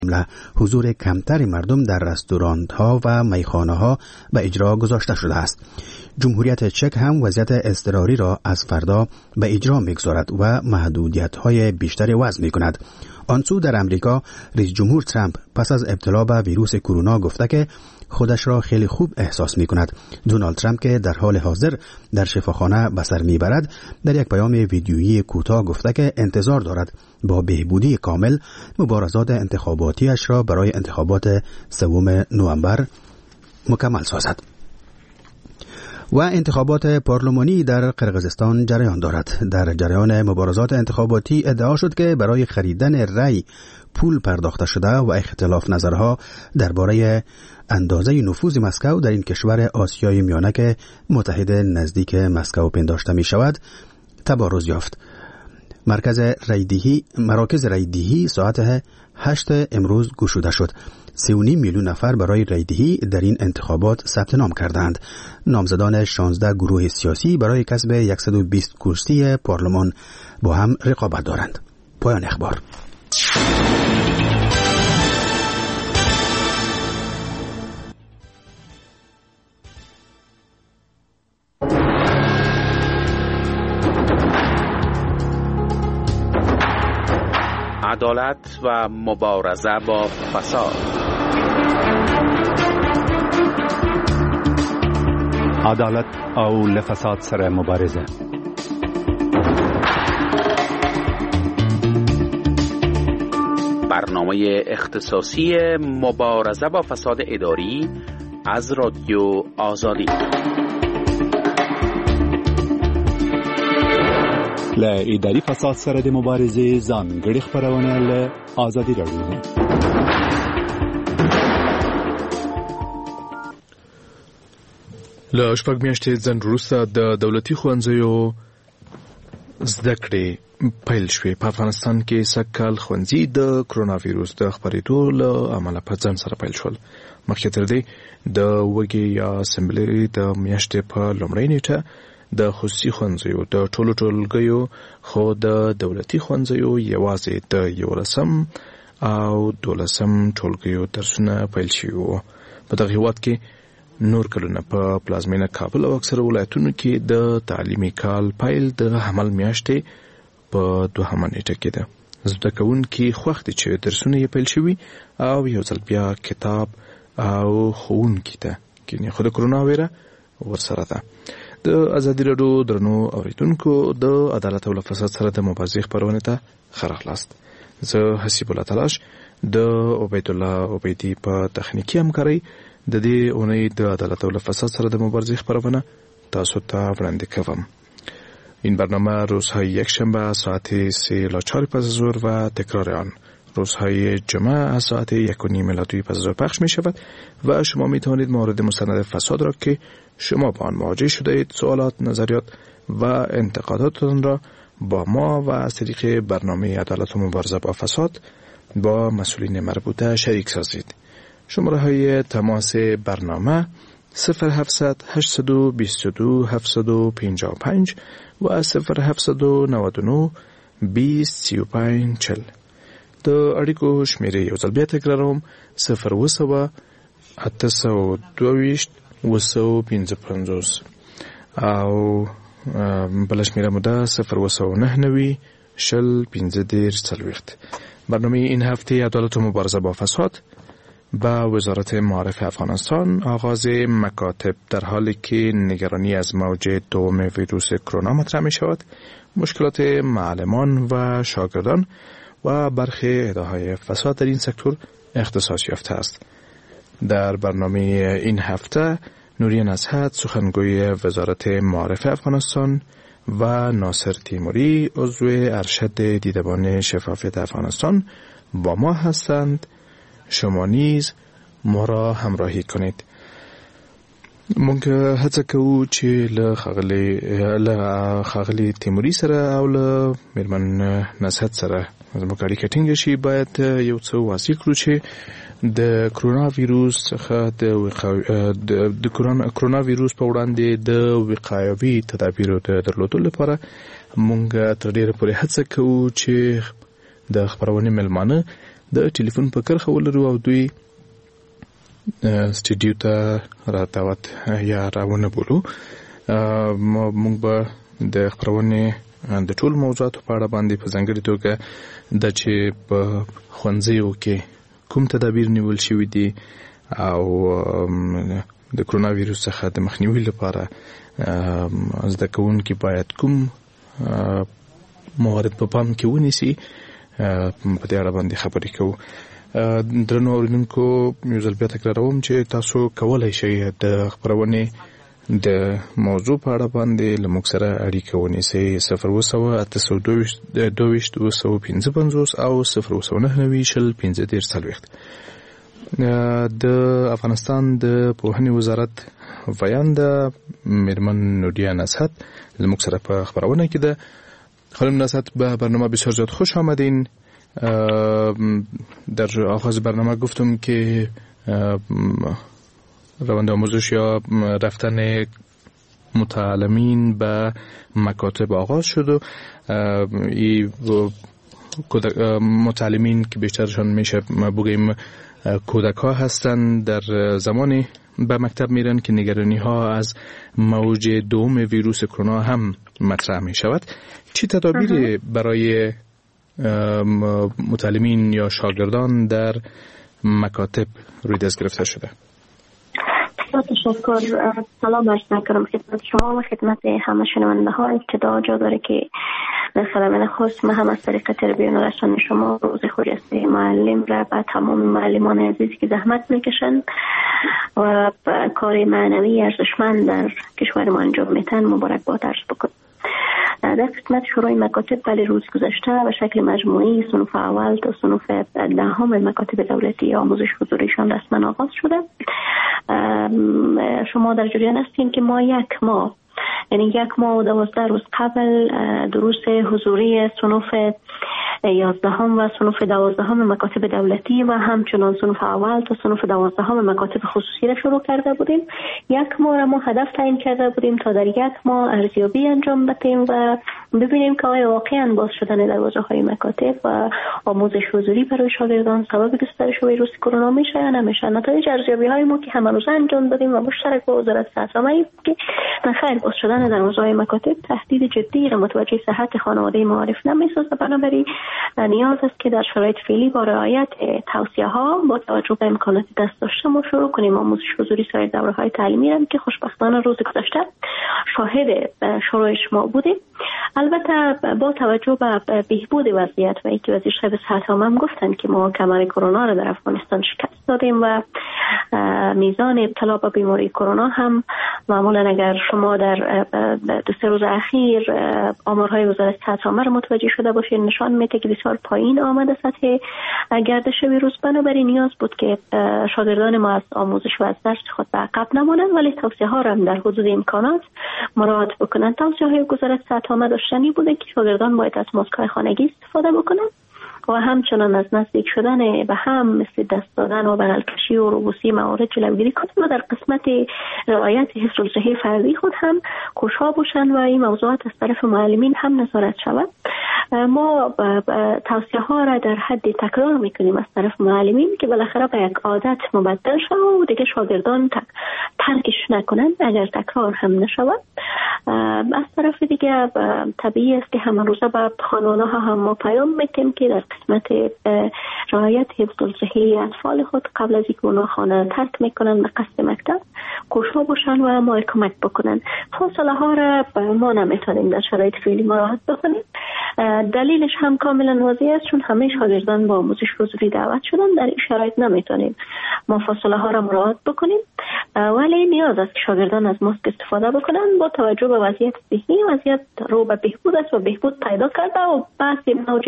حضور کمتر مردم در رستوران‌ها و میخانه‌ها به اجرا گذاشته شده است. جمهوریت چک هم وضعیت اضطراری را از فردا به اجرا می‌گذارد و محدودیت‌های بیشتری وضع می‌کند. آن سو در امریکا رئیس جمهور ترامپ پس از ابتلا به ویروس کرونا گفته که خودش را خیلی خوب احساس می کند. دونالد ترامپ که در حال حاضر در شفاخانه به سر می برد در یک پیام ویدیویی کوتاه گفته که انتظار دارد با بهبودی کامل مبارزات انتخاباتیش را برای انتخابات 3 نوامبر مکمل سازد. و انتخابات پارلمانی در قرقیزستان جریان دارد. در جریان مبارزات انتخاباتی ادعا شد که برای خریدن رأی پول پرداخته شده و اختلاف نظرها درباره اندازه نفوذ مسکو در این کشور آسیای میانه که متحد نزدیک مسکو پنداشته می شود تبارز یافت. مراکز رایدهی ساعت 8 امروز گشوده شد. 3.5 میلیون نفر برای رایدهی در این انتخابات ثبت نام کردند. نامزدان 16 گروه سیاسی برای کسب 120 کرسی پارلمان با هم رقابت دارند. پایان اخبار. عدالت و مبارزه با فساد. عدالت او لفساد سره مبارزه. برنامه اختصاصی مبارزه با فساد اداری از رادیو آزادی. ل اداري فساد سره د مبارزې ځانګړي خبرونه له آزادي راډیو. له شپږ میاشتې ځنډ وروسته د دولتي ښوونځیو زده کړې پیل شوې. په افغانستان کې سږکال ښوونځي د کرونا ویروس د خپرېدو له امله په ځنډ سره پیل شول. مخکې تر دې د وږي یا سمبلې د میاشتې په لومړۍ نیټه د خصوصي ښوونځیو د ټولو ټولګیو خو د دولتي ښوونځیو یوازې د 11 او 12 ټولګیو درسونه پیل شوي وو. په دغه هېواد کې نور کلونه په پلازمینه کابل او اکثره ولایتونو کې د تعلیمي کال پیل د حمل میاشتې په 2 نیټه کې ده. زده کوونکي خوښ دي چې درسونه یې پیل شوي او یو ځل بیا کتاب او ښوونکي ته کینې خو د کرونا ویره ورسره ده. د ازادي راډیو درنو اوریدونکو د عدالت او فساد سره د مبارزې خبرونه ته ښه راغلاست. زه حسیب الله تلاش د عبید الله عبیدی په تخنیکی همکارۍ د دې اونۍ د عدالت او فساد سره د مبارزې خبرونه تاسو ته وړاندې کوم. این برنامه روزهای یکشنبه ساعت 3 تا 4 پس از ظهر و تکرار آن روزهای جمعه از ساعت 1:30 میلادی پس از ظهر پخش می شود و شما می توانید مورد مستند فساد را که شما با آن مواجه شده اید سوالات، نظریات و انتقاداتتان را با ما و از طریق برنامه عدالت و مبارزه با فساد با مسئولین مربوطه شریک سازید. شماره های تماس برنامه 0700 822 755 و 0799 20 35 40. د اړیکو شمیرې یو ځل بیا تکراروم 0 822 255 او بل شمیره مو ده 0 شل 15 برنامه این هفته عدالت و مبارزه با فساد با وزارت معارف افغانستان آغاز مکاتب در حالی که نگرانی از موج دوم ویروس کرونا مطرح می شود، مشکلات معلمان و شاگردان و برخی ادعاهای فساد در این سکتور اختصاص یافته است. در برنامه این هفته نوریان ازهد سخنگوی وزارت معارف افغانستان و ناصر تیموری عضو ارشد دیدبان شفافیت افغانستان با ما هستند. شما نیز ما را همراهی کنید. مونږ هڅه کوو چې له ښاغلي تیموري سره او له میرمن نصحت سره زموږ اړیکه ټینګه شي. باید یو څه واضح کړو چې د کرونا ویروس څخه د کرونا ویروس په وړاندې د وقایوي تدابیرو د درلودلو لپاره مونږ تر ډیره پورې هڅه کوو چې د خبرونې ملمانه د ټلیفون په کرخه ولرو او دوی سټډیو ته راتاوت یا راونه بولو. موږ به د خبرونه د ټول موضوعاتو په اړه باندې په ځانګړي توګه د چې په ښوونځیو کې کوم تدابیر نیول شوي دي او د کرونا ویروس څخه د مخنیوي لپاره زده کوونکي باید کوم موارد په پام کې ونیسي په دې اړه باندې خبرې کوو. درنو اوریدونکو یو ځل بیا تکراروم چې تاسو کولای شئ د خبرونې د موضوع په اړه باندې له موږ سره اړیکه ونیسئ 02822 او 029901530. د افغانستان د پوهنې وزارت ویانده میرمن نوریا نصحت له موږ سره په خبرونه کې ده. خانم نصحت به برنامه بسیار زیاد خوش آمدین. در آغاز برنامه گفتم که روند آموزش یا رفتن متعلمین به مکاتب آغاز شد و متعلمین که بیشترشان میشه بگیم کودک ها هستند در زمانی به مکتب میرن که نگرانی ها از موج دوم ویروس کرونا هم مطرح می شود. چه تدابیری برای متعلمین یا شاگردان در مکاتب روی دست گرفته شده؟ تشکر. سلام عرض می‌کنم خدمت شما و خدمت همه شنونده ها. ابتدا جا داره که در خدمت خاص من هم از طریق تلویزیون رسانه شما روز خجسته معلم را به تمام معلمان عزیزی که زحمت میکشن و کار معنوی ارزشمند در کشور ما انجام میتن مبارکباد عرض بکنم. در خدمت شورای مکاتب ولی روز گذشته به شکل مجموعی صنف اول تا صنف دهم مکاتب دولتی آموزش حضوریشان رسما آغاز شده. شما در جریان هستین که ما یک ماه و 12 روز قبل دروس حضوری صنف 11 و صنف 12 مکاتب دولتی و همچنان صنف اول تا صنف 12 مکاتب خصوصی را شروع کرده بودیم. یک ماه را ما هدف تعیین کرده بودیم تا در یک ماه ارزیابی انجام بدیم و ببینیم که آیا واقعا باز شدن دروازه‌های مکاتب و آموزش حضوری برای شاگردان سبب گسترش ویروس کرونا میشه یا نمیشه. نتایج ارزیابی‌های ما که همه روز انجام دادیم و مشترک با وزارت صحت عامه که خیر باز شدن دروازه‌های مکاتب تهدید جدی را متوجه صحت خانواده معارف نمی‌سازد. بنابراین نیاز است که در شرایط فعلی با رعایت توصیه‌ها با توجه به امکانات دست داشته ما شروع کنیم آموزش حضوری سایر دوره‌های تعلیمی را که خوشبختانه روز گذشته شاهد شروعش ما بودیم. البته با توجه به بهبود وضعیت و اینکه وزیر صاحب صحت عامه گفتن که ما کمر کرونا را در افغانستان شکست دادیم و میزان ابتلا به بیماری کرونا هم معمولا اگر شما در 2-3 روز اخیر آمارهای وزارت صحت عامه را متوجه شده باشید نشان میده که بسیار پایین آمده سطح گردش ویروس. بنابراین نیاز بود که شاگردان ما از آموزش و از درس خود به عقب نمانند ولی توصیه ها را هم در حدود امکانات مراعات بکنند. توصیه های وزارت صحت عامه داشتنی بوده که شاگردان باید از ماسک‌های خانگی استفاده بکنند و همچنان از نزدیک شدن به هم مثل دست دادن و بغل کشی و روبوسی موارد جلوگیری کنند و در قسمت رعایت حفظ الصحه فردی خود هم کوشا باشند و این موضوعات از طرف معلمین هم نظارت شود. ما توصیه ها را در حد تکرار میکنیم از طرف معلمین که بالاخره به یک عادت مبدل شود و دیگه شاگردان ترکش نکنند اگر تکرار هم نشود. از طرف دیگه طبیعی است که همه روزه به خانواده ها هم ما پیام میدیم که در قسمت رعایت حفظ الصحه اطفال خود قبل از اینکه اونها خانه ترک میکنن به قصد مکتب کوشا باشن و ما کمک بکنن. فاصله ها را ما نمیتونیم در شرایط فعلی مراعات بکنیم. دلیلش هم کاملا واضح است چون همه شاگردان با آموزش حضوری دعوت شدن. در این شرایط نمیتونیم ما فاصله ها را مراعات بکنیم ولی نیاز است که شاگردان از ماسک استفاده بکنن. با توجه به وضعیت ذهنی وضعیت رو به بهبود است و بهبود پیدا کرده و بحث موج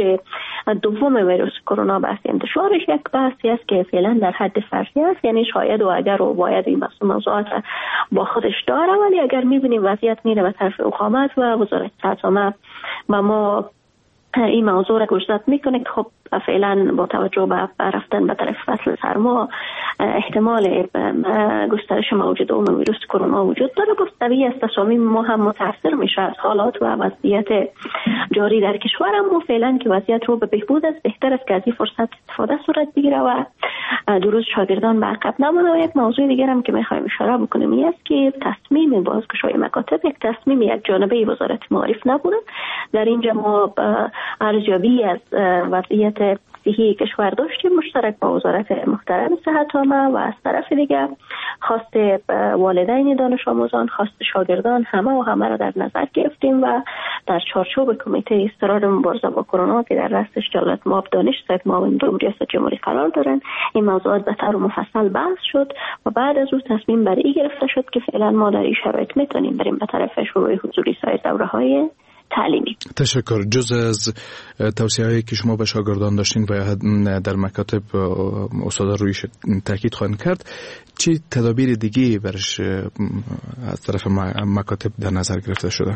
دوم ویروس کرونا بحث انتشارش یک بحثی است که فعلا در حد فرضی است، یعنی شاید و اگر و باید این موضوعات با خودش داره ولی اگر میبینیم وضعیت میره به طرف اقامت و وزارت صحت عامه و ما این موضوع را گوشزد میکنه که خب فعلا با توجه به رفتن به طرف فصل سرما احتمال گسترش موج دوم ویروس کرونا وجود داره. با طبیعی است تصامیم ما هم متاثر میشه از حالات و وضعیت جاری در کشور. اما فعلا که وضعیت رو به بهبود است، بهتر است که از این فرصت استفاده صورت بگیره و دو روز شاگردان به عقب نمونه. و یک موضوع دیگر هم که میخوایم اشاره بکنیم این است که تصمیم بازگشایی مکاتب یک تصمیم یک جانبه وزارت معارف نبوده. در اینجا ما ارزیابی از وضعیت صحی کشور داشتیم مشترک با وزارت محترم صحت عامه و از طرف دیگر خواست والدین دانش آموزان، خواست شاگردان همه را در نظر گرفتیم و در چارچوب کمیته اضطرار مبارزه با کرونا که در رأسش جلالت مآب دانش صاحب معاون دوم ریاست جمهوری قرار دارن، این موضوعات به طور مفصل بحث شد و بعد از اون تصمیم بر این گرفته شد که فعلا ما در این شرایط میتونیم بریم به طرف شروع حضوری سایر دوره‌های تعلیمی. تشکر. جز از توصیه‌هایی که شما به شاگردان داشتین و در مکاتب استادا رویش تاکید خواهند کرد، چه تدابیر دیگه برش از طرف مکاتب در نظر گرفته شده؟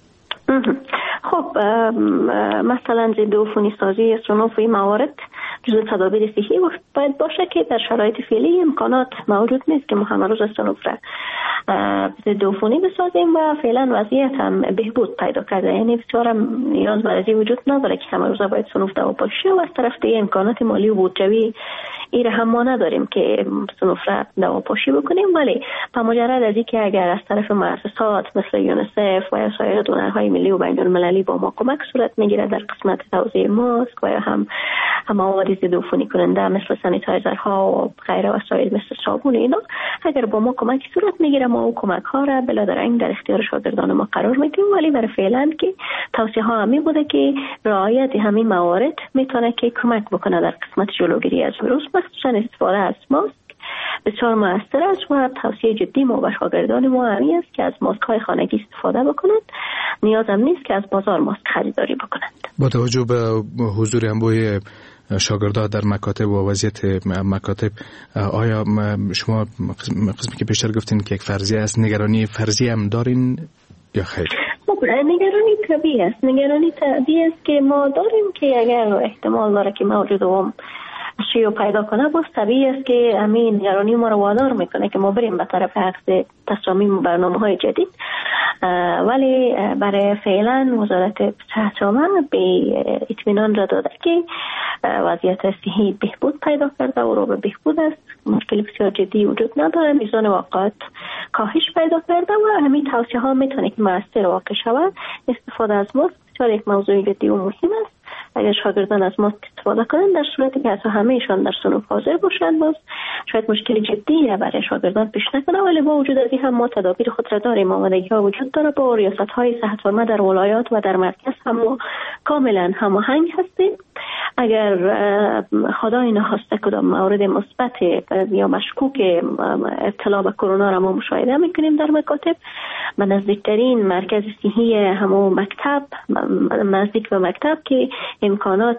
خب مثلا ضد عفونی سازی صنوف این موارد جزء تدابیر صحی باید باشه که در شرایط فعلی امکانات موجود نیست که ما همه روز صنوف را ضد عفونی بسازیم و فعلا وضعیت هم بهبود پیدا کرده. یعنی بسیار هم نیاز بر ازی وجود نداره که همه روز باید صنوف دوا پاشی و از طرف دیگه امکانات مالی و بودجوی این هم ما نداریم که صنوف را دوا پاشی بکنیم. ولی با مجرد از اینکه اگر از طرف مؤسسات مثل یونیسف و یا سایر دونرهای ملی و بین المللی با ما کمک صورت میگیره در قسمت توزیع ماسک و یا هم مواد ضد عفونی کننده مثل سانیتایزرها و غیره و سایر مثل صابون، اینا اگر با ما کمک صورت میگیره ما او کمک ها را بلادرنگ در اختیار شاگردان ما قرار میدیم. ولی برای فعلا که توصیه ها همین بوده که رعایت همین موارد میتونه که کمک بکنه در قسمت جلوگیری از ویروس، مخصوصا استفاده از ماسک بسیار موثر است و توصیه جدی ما به شاگردان ما همین است که از ماسک های خانگی استفاده بکنند. نیاز هم نیست که از بازار ماسک خریداری بکنند. با توجه به حضور انبوه شاگردان در مکاتب و وضعیت مکاتب، آیا شما قسمی که پیشتر گفتین که یک فرضیه است، نگرانی فرضی هم دارین یا خیر؟ نگرانی طبیعی است. نگرانی طبیعی است که ما داریم که اگر احتمال داره که موج دوم شیوع پیدا کنه، باز طبیعی است که همین نگرانی ما رو وادار میکنه که ما بریم به طرف اخذ تصامیم و برنامه‌های جدید. ولی برای فعلا وزارت صحت عامه به اطمینان را داده که وضعیت صحی بهبود پیدا کرده و رو به بهبود است، مشکل بسیار جدی وجود نداره، میزان واقعات کاهش پیدا کرده و همین توصیه ها میتونه که موثر واقع شود. استفاده از ماسک بسیار یک موضوع جدی و مهم است. اگر شاگردان از ماسک استفاده کنند در صورتی که حتی همهشان در صنوف حاضر باشند، باز شاید مشکل جدی را برای شاگردان پیش نکنه. ولی با وجود از این هم ما تدابیر خود را داریم. آمادگی ها وجود داره. با ریاست های صحت عامه در ولایات و در مرکز هم ما کاملا هماهنگ هستیم. اگر خدای نخواسته کدام مورد مثبت یا مشکوک ابتلا به کرونا را ما مشاهده میکنیم در مکاتب، به نزدیکترین مرکز صحی همون مکتب، نزدیک به مکتب که امکانات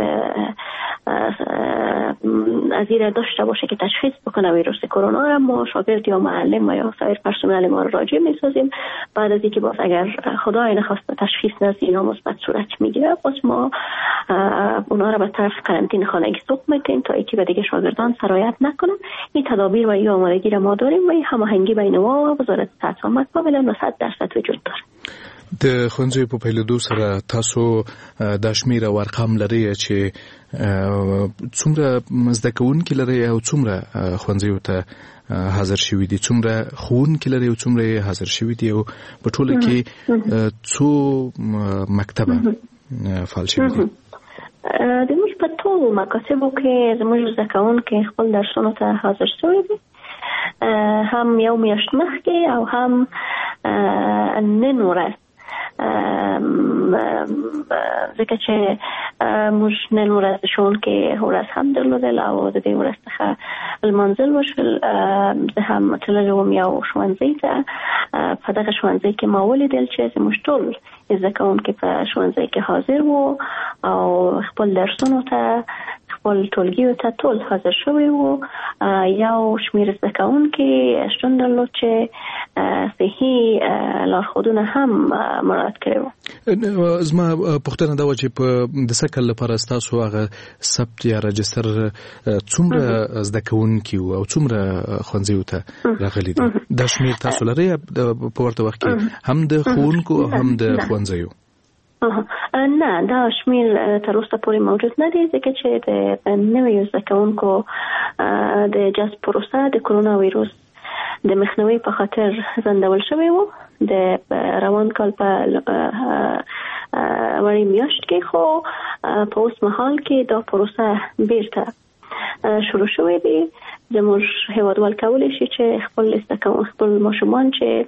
از این داشته باشه که تشخیص بکنه ویروس کرونا را، ما شاگرد یا معلم و یا سایر پرسنل ما را راجع میسازیم. بعد از اینکه باز اگر خدای نخواسته تشخیص نزد اینا مثبت صورت میگیره، باز ما اونا را به طرف قرنطینه خانگی سوق میکنیم تا اینکه به دیگه شاگردان سرایت نکنن. این تدابیر و این آمادگی را ما داریم و این هماهنگی بین ما و وزارت صحت عامه کاملا 100% وجود داره. د ښوونځیو په پیلېدو سره تاسو د شمېر او ارقام لرئ چې څومره زده کوونکي لرئ او څومره ښوونځیو ته حاضر شوي دي، څومره ښوونکي لرئ او څومره حاضر شوي دي، او په ټوله کې څو مکتبه فعال شوي دي؟ زموږ په ټولو مکاتبو کې زموږ زده کوونکي خپل درسونو ته حاضر شوي دي، هم یو میاشت مخکې او هم نن ورځ. ځکه چې موږ نن ورځ ښوونکي ورځ هم درلودل او د دې ورځ څخه لمانځل وشول. زه هم تللی وم یو ښوونځي ته. په دغه ښوونځي کې ما ولیدل چې زموږ ټول زده کوونکي په ښوونځي کې حاضر وو او خپل درسونو ته خپل ټولګیو ته ټول حاضر شوي وو. یو شمیر زده کوونکي شتون درلود چې صحي لارښوودونه هم مراعات کړي وو. زما پوښتنه دا و چې په د سکل لپاره ستاسو هغه ثبت یا رجستر څومره زده کوونکي او څومره ښوونځیو ته راغلي دي؟ دا شمیر تاسو لرئ په ورته وخت کې هم د ښوونکو او هم د ښوونځیو؟ نه، دا شمیر تر اوسه پورې موجود نه دی، ځکه چې د نویو زده کوونکو د جذب پروسه د کرونا ویروس د مخنیوي په خاطر ځنډول شوی وو د روان کال په وړي میاشت کې، خو په اوس مهال کې دا پروسه بیرته شروع شوی دی. زموږ هیوادوال کولی شي چې خپل ماشومان چې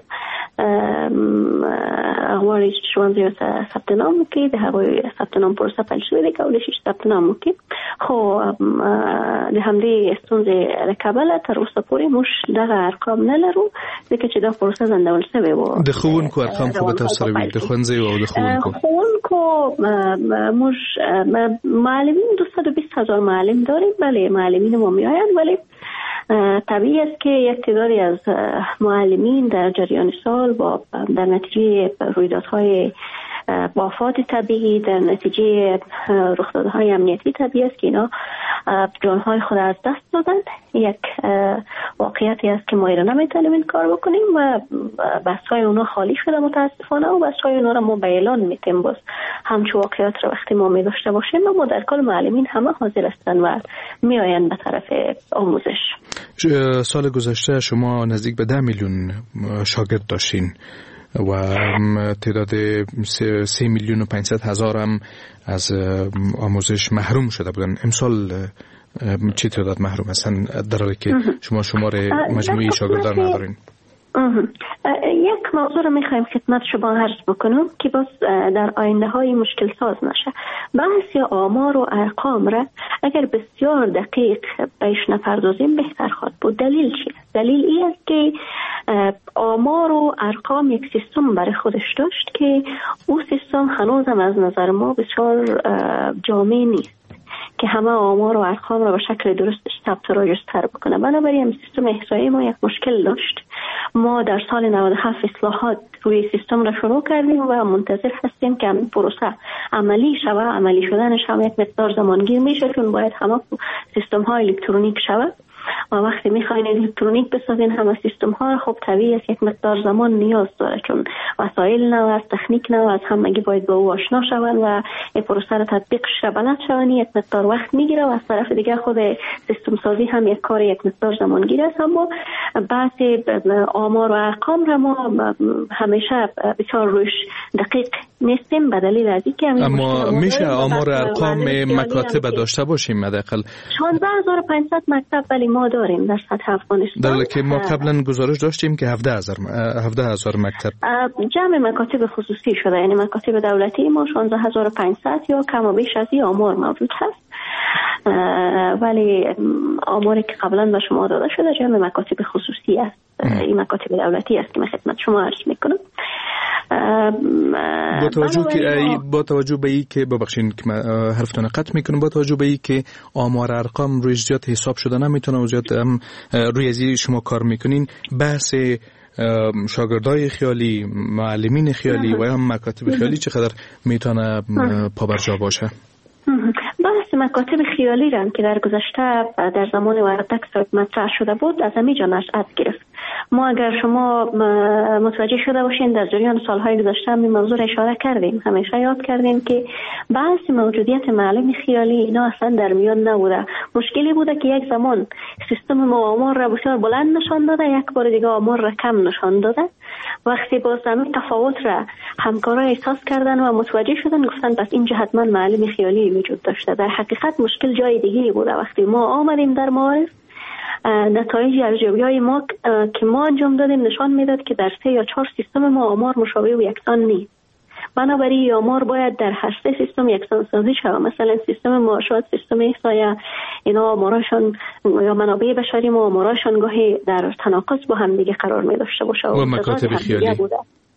غواړي چې ښوونځیو ته ثبت نام وکړي، د هغوی ثبت نام پروسه پیل شوې ده، کولی شي چې ثبت نام وکړي. خو د همدې ستونزې له کبله تر اوسه پورې موږ دغه ارقام نه لرو، ځکه چې دا پروسه ځنډول شوې وه. د ښوونکو ارقام خو به تاسو سره وي، د ښوونځیو او د ښوونکو موږ معلمین 220,000 معلم داریم. بله، معلمین ما میآیند، ولی طبیعی است که یک تعدادی از معلمین در جریان سال در نتیجه رویدادهای آفات طبیعی، در نتیجه رخدادهای امنیتی طبیعی است که اینا جانهای خود از دست دادن. یک واقعیتی است که ما ایران نمیتونیم این کار بکنیم و بس‌های اونا خالی شده متاسفانه، و بس‌های اونا را ما به اعلان میتیم. باز همچون واقعیت را وقتی ما می‌داشته باشیم و ما در کل معلمین همه حاضر هستند و میآیند به طرف آموزش. سال گذشته شما نزدیک به 10 میلیون شاگرد داشتین و تعداد 3,500,000 هم از آموزش محروم شده بودن. امسال چه تعداد محروم هستن در حالی که شما شمار مجموعی شاگردان ندارین؟ یک موضوع رو میخوایم خدمت شما عرض بکنم که باز در آینده های مشکل ساز نشه. بحث آمار و ارقام را اگر بسیار دقیق بهش نپردازیم بهتر خواهد بود. دلیل چیه؟ دلیل این است که آمار و ارقام یک سیستم برای خودش داشت که او سیستم هنوزم از نظر ما بسیار جامع نیست که همه آمار و ارقام را به شکل درستش ثبت و راجستر بکنه. بنابراین سیستم احصایی ما یک مشکل داشت. ما در سال 97 اصلاحات روی سیستم را شروع کردیم و منتظر هستیم که این پروسه عملی شود. عملی شدنش هم یک مقدار زمانگیر میشه، چون باید همه سیستم ها الکترونیک شود و وقتی میخواین الکترونیک بسازین همه سیستم ها، خب طبیعی است یک مقدار زمان نیاز داره، چون وسایل نو است، تکنیک نو است، همگی باید با او آشنا شون و این پروسه را تطبیقش را بلد شون. یک مقدار وقت میگیره و از طرف دیگه خود سیستم سازی هم یک کار یک مقدار زمانگیر است. اما بحث آمار و ارقام را ما همیشه بسیار روش دقیق نیستیم به دلیل از اینکه اما میشه آمار و ارقام مکاتب داشته باشیم. حداقل 16500 مکتب ولی ما داریم در سطح افغانستان. در حالی که ما قبلا گزارش داشتیم که 17000 مکتب جمع مکاتب خصوصی شده، یعنی مکاتب دولتی ما 16500 یا کم و بیش از این آمار موجود هست، ولی آماری که قبلا به شما داده شده جمع مکاتب خصوصی است. این مکاتب دولتی است که من خدمت شما عرض میکنم. با توجه به این که ببخشین که من حرفتون قطع میکنم، با توجه به این که آمار ارقام روی زیاد حساب شده نمیتونه و زیاد هم روی ازی شما کار میکنین، بحث شاگردای خیالی، معلمین خیالی و هم مکاتب خیالی چقدر میتونه پابرجا باشه؟ بحث مکاتب خیالی را که در گذشته در زمان وردک مطرح شده بود از همینجا نشأت گرفت. ما اگر شما متوجه شده باشین در جریان سالهای گذشته این موضوع اشاره کردیم، همیشه یاد کردیم که بحث موجودیت معلم خیالی اینا اصلا در میان نبوده. مشکلی بوده که یک زمان سیستم ما آمار را بسیار بلند نشان داده، یک بار دیگه آمار را کم نشان داده. وقتی باز همین تفاوت را همکارا احساس کردن و متوجه شدن گفتن پس اینجا حتما معلم خیالی وجود داشته. در حقیقت مشکل جای دیگه بوده. وقتی ما آمدیم در معارف نتایج ارزیابی‌های ما که ما انجام دادیم نشان میداد که در 3 یا 4 سیستم ما آمار مشابه و یکسان نیست. بنابراین آمار باید در هر 3 سیستم یکسان سازی شود. مثلا سیستم معاشات، سیستم احصایه، اینا آماراشون یا منابع بشری ما آماراشون گاهی در تناقض با هم دیگه قرار می داشته باشه و مکاتب خیالی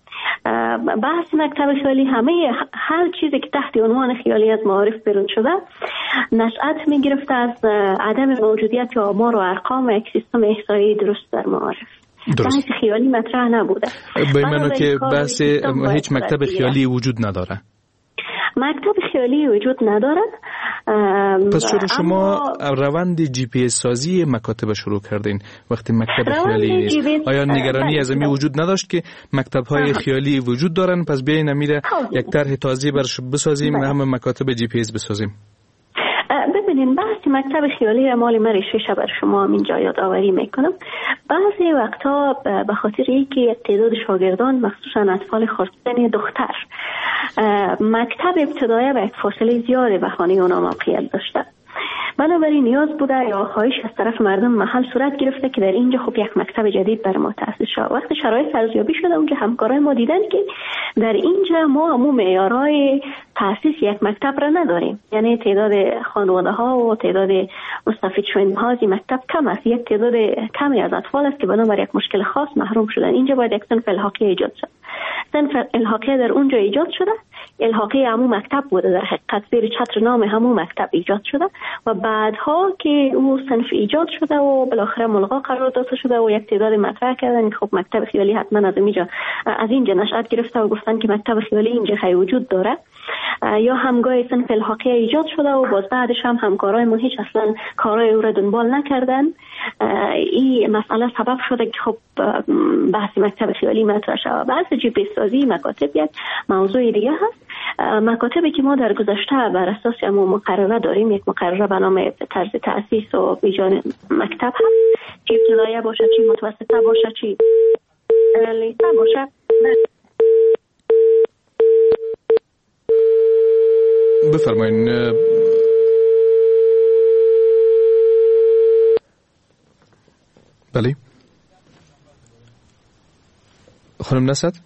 بحث مکتب خیالی هر چیزی که تحت عنوان خیالی از معارف بیرون شده نشأت می گرفته از عدم موجودیت آمار و ارقام و یک سیستم احصایی درست در معارف. بحث خیالی مطرح نبوده. به معنی که بحث هیچ مکتب خیالی وجود نداره. مکتب خیالی وجود نداره. پس چرا شما روند جی پی اس سازی مکاتب شروع کردین وقتی مکتب خیالی نیست؟ آیا نگرانی از این وجود نداشت که مکتب های خیالی وجود دارن پس بیاین امیره یک طرح تازه برش بسازیم همه مکاتب جی پی اس بسازیم؟ ببینید بحث مکتب خیالی مال من ریشه بر شما اینجا یادآوری میکنم. بعضی وقتا به خاطر اینکه تعداد شاگردان مخصوصا اطفال خردسن دختر مکتب ابتدایی به یک فاصله زیاده به خانه اونا موقعیت داشته، بنابراین نیاز بوده یا خواهش از طرف مردم محل صورت گرفته که در اینجا خب یک مکتب جدید بر ما تأسیس شد. وقتی شرایط ارزیابی شده اونجا همکارای ما دیدن که در اینجا ما همون معیارهای تأسیس یک مکتب را نداریم، یعنی تعداد خانواده ها و تعداد مستفید شدنده ها از مکتب کم است، یک تعداد کمی از اطفال است که بنابر یک مشکل خاص محروم شدن. اینجا باید یک صنف الحاقی ایجاد شد. صنف الحاقی در اونجا ایجاد شده، الحاقی همون مکتب بوده، در حقیقت زیر چتر نام همون مکتب ایجاد شده و بعدها که او صنف ایجاد شده و بالاخره ملغا قرار داده شده و یک تعداد مطرح کردن خب مکتب خیالی حتما از اینجا نشأت گرفته و گفتن که مکتب خیالی اینجا وجود داره، یا همگاه صنف الحاقی ایجاد شده و باز بعدش هم همکارای ما هیچ اصلا کارای او را دنبال نکردن. این مسئله سبب شده که خب بحث مکتب خیالی مطرح شود. بحث جی پی سازی مکاتب یک موضوع دیگه هست. مکاتبی که ما در گذشته بر اساس همون مقرره داریم، یک مقرره به نام طرز تأسیس و بیجان مکتب هست، چی ابتدایی باشه چی متوسطه باشه چی لیسه باشه. بفرمایین. بله خانم نصد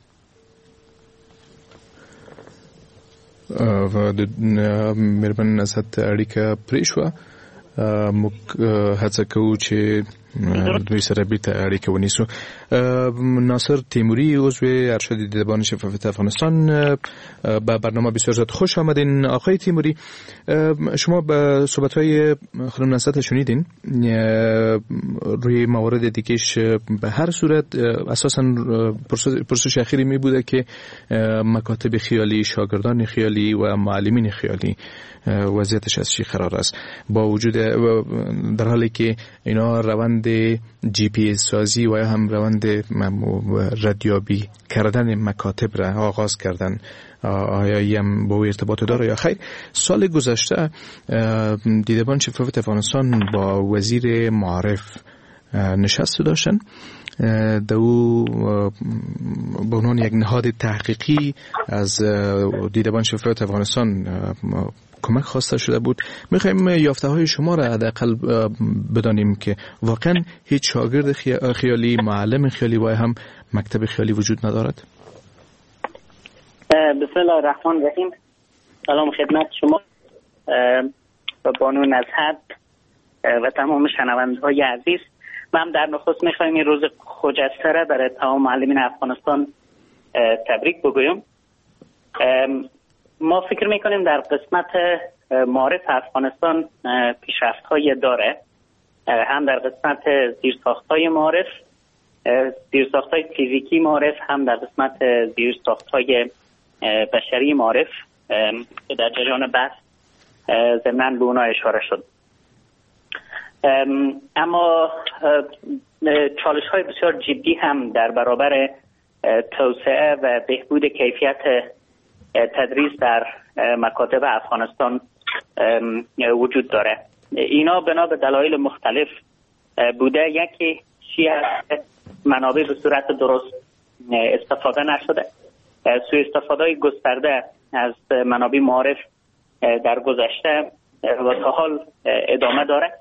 و مهربان نصد اړیکه پرې شوه. موږ هڅه کوو چې دوی سره بیرته اړیکه ونیسو. ناصر تیموری عضو ارشد دیدبان شفافیت افغانستان به برنامه بسیار زیاد خوش آمدین. آقای تیموری شما به صحبت‌های خانم نصد شنیدین روی موارد دیگهش. به هر صورت اساساً پرسش اخیری می بوده که مکاتب خیالی، شاگردان خیالی و معلمین خیالی وضعیتش از چی قرار است با وجود در حالی که اینا روند جی پی اس سازی و یا هم روند ردیابی کردن مکاتب را آغاز کردن. آیا هم با ارتباط داره یا خیر؟ سال گذشته دیدبان شفافیت افغانستان با وزیر معارف نشست داشتن. دو به عنوان یک نهاد تحقیقی از دیدبان شفافیت افغانستان کمک خواسته شده بود. میخوایم یافته های شما را حداقل بدانیم که واقعا هیچ شاگرد خیالی، معلم خیالی و هم مکتب خیالی وجود ندارد. بسم الله الرحمن الرحیم. سلام خدمت شما و بانو نزهت و تمام شنونده‌های عزیز. من در نخست میخوایم این روز خجسته را برای تمام معلمین افغانستان تبریک بگویم. ما فکر میکنیم در قسمت معارف افغانستان پیشرفت‌های داره، هم در قسمت زیرساخت‌های معارف، زیرساخت‌های فیزیکی معارف، هم در قسمت زیرساخت‌های بشری معارف که در جریان بحث ضمناً به اونا اشاره شد. اما چالش‌های بسیار جدی هم در برابر توسعه و بهبود کیفیت تدریس در مکاتب افغانستان وجود داره. اینا بنا به دلایل مختلف بوده. یکی چی از منابع به صورت درست استفاده نشده، سوء استفاده گسترده از منابع معارف در گذشته و تا حال ادامه داره.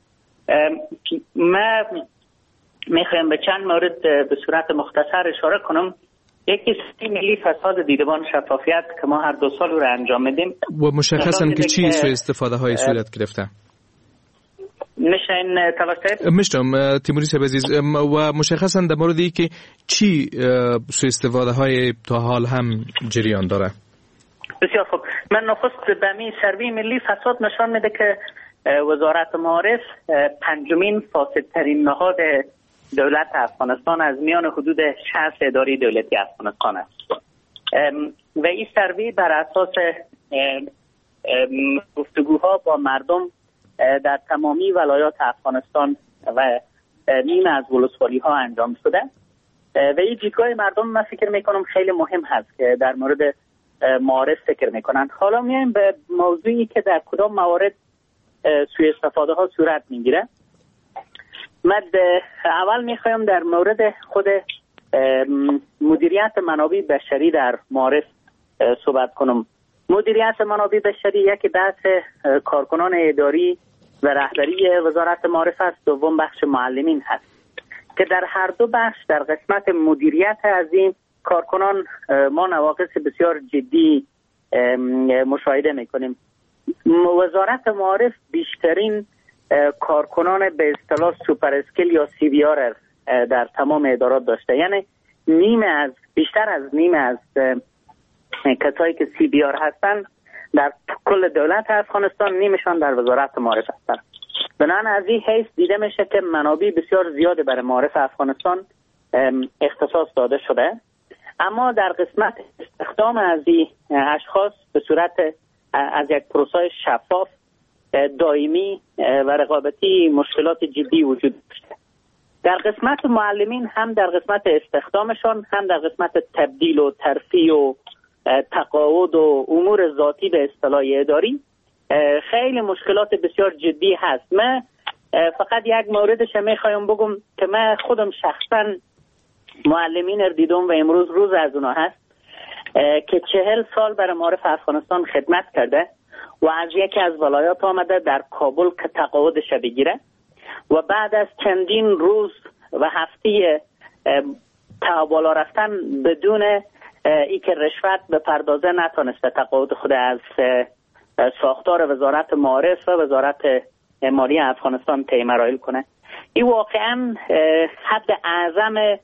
من میخوایم به چند مورد به صورت مختصر اشاره کنم. یکی سیستم ملی فساد دیدبان شفافیت که ما هر 2 سال رو انجام میدیم و مشخصاً که چی سوء استفاده های صورت گرفته. میشین توسط میشتم تیموری صاحب عزیز و مشخصا در موردی که چی سوء استفاده های تا حال هم جریان داره. بسیار خوب. من نخست به می سروی ملی فساد نشان میده که وزارت معارف پنجمین فاسدترین نهاد دولت افغانستان از میان حدود 60 اداره دولتی افغانستان است و این سروی بر اساس گفتگوها با مردم در تمامی ولایات افغانستان و نیمه از ولسوالی ها انجام شده و این دیدگاه مردم من فکر میکنم خیلی مهم هست که در مورد معارف فکر میکنند. حالا میایم به موضوعی که در کدام موارد سوء استفاده ها صورت میگیره. من اول میخوایم در مورد خود مدیریت منابع بشری در معارف صحبت کنم. مدیریت منابع بشری یکی بحث کارکنان اداری و رهبری وزارت معارف است، دوم بخش معلمین هست که در هر دو بخش در قسمت مدیریت از این کارکنان ما نواقص بسیار جدی مشاهده میکنیم. وزارت معارف بیشترین کارکنان به اصطلاح سوپر اسکیل یا سی بی آر در تمام ادارات داشته، یعنی بیشتر از نیمه از کسایی که سی بی آر هستن در کل دولت افغانستان نیمشان در وزارت معارف هستن. بنابراین از این حیث دیده میشه که منابع بسیار زیاده برای معارف افغانستان اختصاص داده شده، اما در قسمت استخدام از این اشخاص به صورت از یک پروسه شفاف دائمی و رقابتی مشکلات جدی وجود داشته. در قسمت معلمین هم در قسمت استخدامشان هم در قسمت تبدیل و ترفیع و تقاعد و امور ذاتی به اصطلاح اداری خیلی مشکلات بسیار جدی هست. من فقط یک موردش میخوایم بگم که من خودم شخصا معلمین رو دیدم و امروز روز از اونا هست که 40 سال برای معارف افغانستان خدمت کرده و از یکی از ولایات آمده در کابل که تقاعدش بگیره و بعد از چندین روز و هفته تا بالا رفتن بدون ای که رشوت به پردازه نتونسته تقاعد خود از ساختار وزارت معارف و وزارت مالی افغانستان طی مراحل کنه. این واقعا حد اعظم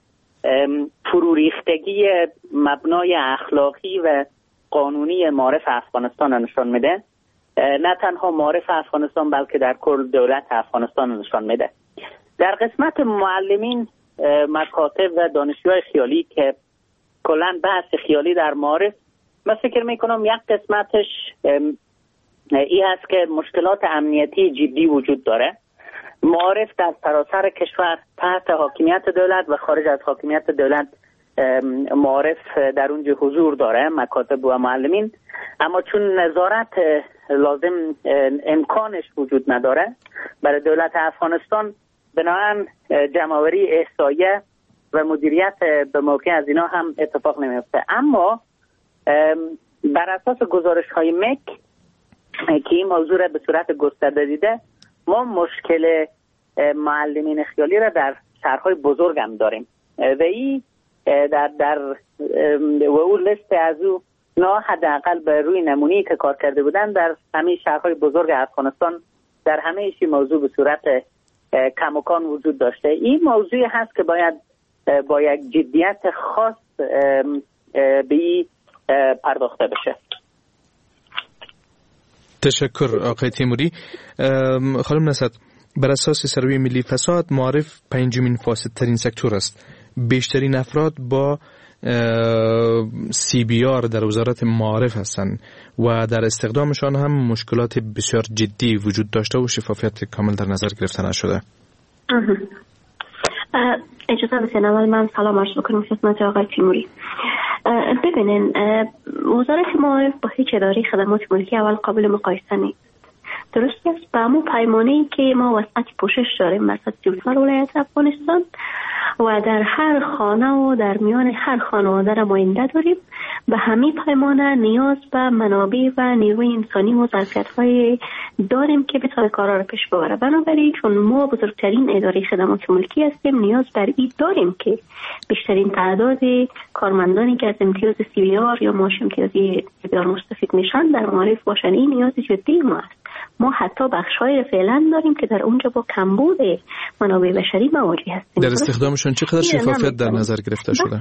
فروریختگی مبنای اخلاقی و قانونی معارف افغانستان نشان میده، نه تنها معارف افغانستان بلکه در کل دولت افغانستان نشان میده. در قسمت معلمین، مکاتب و دانشجوهای خیالی که کلن بحث خیالی در معارف، من فکر میکنم یک قسمتش این هست که مشکلات امنیتی جدی وجود داره. معارف در سراسر کشور تحت حاکمیت دولت و خارج از حاکمیت دولت معارف در اونجا حضور داره، مکاتب و معلمین، اما چون نظارت لازم امکانش وجود نداره برای دولت افغانستان، بنابراین جمع‌آوری احصایه و مدیریت به موقع از اینا هم اتفاق نمیفته. اما بر اساس گزارش‌های مک که این موضوع را به صورت گسترده دیده، ما مشکل معلمین خیالی را در شهرهای بزرگ هم داریم و این در و اون لیست از او نه حداقل به روی نمونه‌ای که کار کرده بودن در همه شهرهای بزرگ افغانستان در همه ایشی موضوع به صورت کماکان وجود داشته. این موضوعی هست که باید با یک جدیت خاص به این پرداخته بشه. تشکر آقای تیموری. خانم نصرت، بر اساس سروی ملی فساد معارف پنجمین فاسدترین سکتور است. بیشترین افراد با CBR در وزارت معارف هستند و در استخدامشان هم مشکلات بسیار جدی وجود داشته و شفافیت کامل در نظر گرفته نشده. اجازه بدین اول من سلام عرض بکنم خدمت آقای تیموری. ببینین، وزارت معارف با هیچ اداره خدمات ملکی اول قابل مقایسه نیست. درست است، به همون پیمانه‌ای که ما وسط پوشش داریم وسط 34 ولایت افغانستان و در هر خانه و در میان هر خانواده نماینده داریم، به همین پیمانه نیاز به منابع و نیروی انسانی و ظرفیت‌های داریم که بتونه کارا رو پیش ببره. بنابراین چون ما بزرگترین اداره خدمات ملکی هستیم، نیاز بر این داریم که بیشترین تعداد کارمندانی که از امتیاز CBR یا معاش امتیازی CBR مستفید میشن در معارف باشن. این نیاز جدی ما است. ما حتی بخش‌های فعلا داریم که در اونجا با کمبود منابع بشری مواجه هستیم. در استخدامشون چقدر شفافیت در نظر گرفته شده؟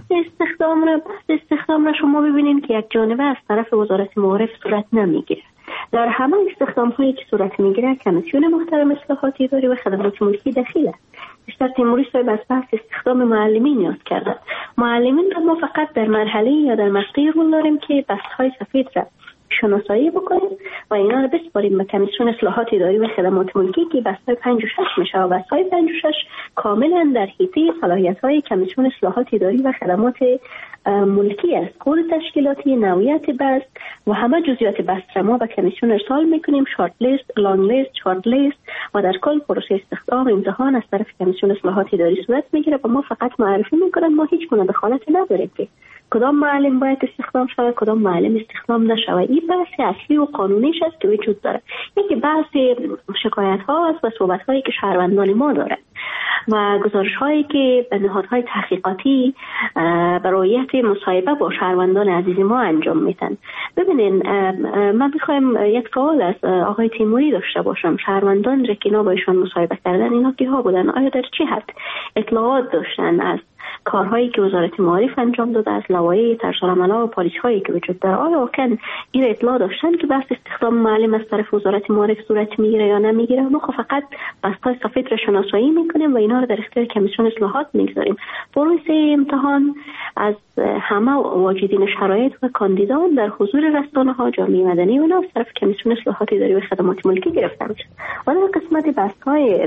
استخدام را شما ببینید که یک جانبه از طرف وزارت معارف صورت نمیگیره. در همه استخدام‌هایی که صورت میگیره کمیسیون محترم اصلاحات اداری و خدمات ملکی دخیل است. بیشتر تیموری صاحب از بحث استخدام معلمین یاد کردن. معلمین را ما فقط در مرحله یا در مقطعی رول داریم که بست‌های سفید را شناسایی بکنیم و اینا رو بسپاریم به کمیسیون اصلاحات اداری و خدمات ملکی که بست‌های 5 و 6 میشه و بست‌های 5 و 6 کاملا در حیطه صلاحیت‌های کمیسیون اصلاحات اداری و خدمات ملکی است. کد تشکیلاتی، نوعیت بست و همه جزئیات بست را ما به کمیسیون ارسال میکنیم، شارت لیست، لانگ لیست، شارت لیست و در کل پروسه استخدام امتحان از طرف کمیسیون اصلاحات اداری صورت میگیره و ما فقط معرفی میکنیم. ما هیچ گونه دخالت نداریم که کدام معلم باید استخدام شود کدام معلم استخدام نشود. این بحث اصلی و قانونیش است که وجود داره. یکی بحث شکایت ها است و صحبت هایی که شهروندان ما داره و گزارش هایی که نهادهای تحقیقاتی برایت مصاحبه با شهروندان عزیز ما انجام میدن. ببینین من میخوایم یک سوال از آقای تیموری داشته باشم. شهروندان که اینا با ایشان مصاحبه کردن اینا کیها بودن؟ آیا در چه حد اطلاعات داشتن از کارهایی که وزارت معارف انجام داده، از لوایح طرزالعمل‌ها و پالیسی‌هایی که وجود داره؟ آیا واقعا این اطلاع داشتن که بحث استخدام معلم از طرف وزارت معارف صورت میگیره یا نمیگیره؟ ما فقط بست‌های سفید را شناسایی میکنیم و اینا رو در اختیار کمیسیون اصلاحات میگذاریم. پروسه امتحان از همه واجدین شرایط و کاندیدان در حضور رسانه‌ها، جامعه مدنی و از طرف کمیسیون اصلاحات اداری و خدمات ملکی گرفته میشه. و در قسمت بست‌های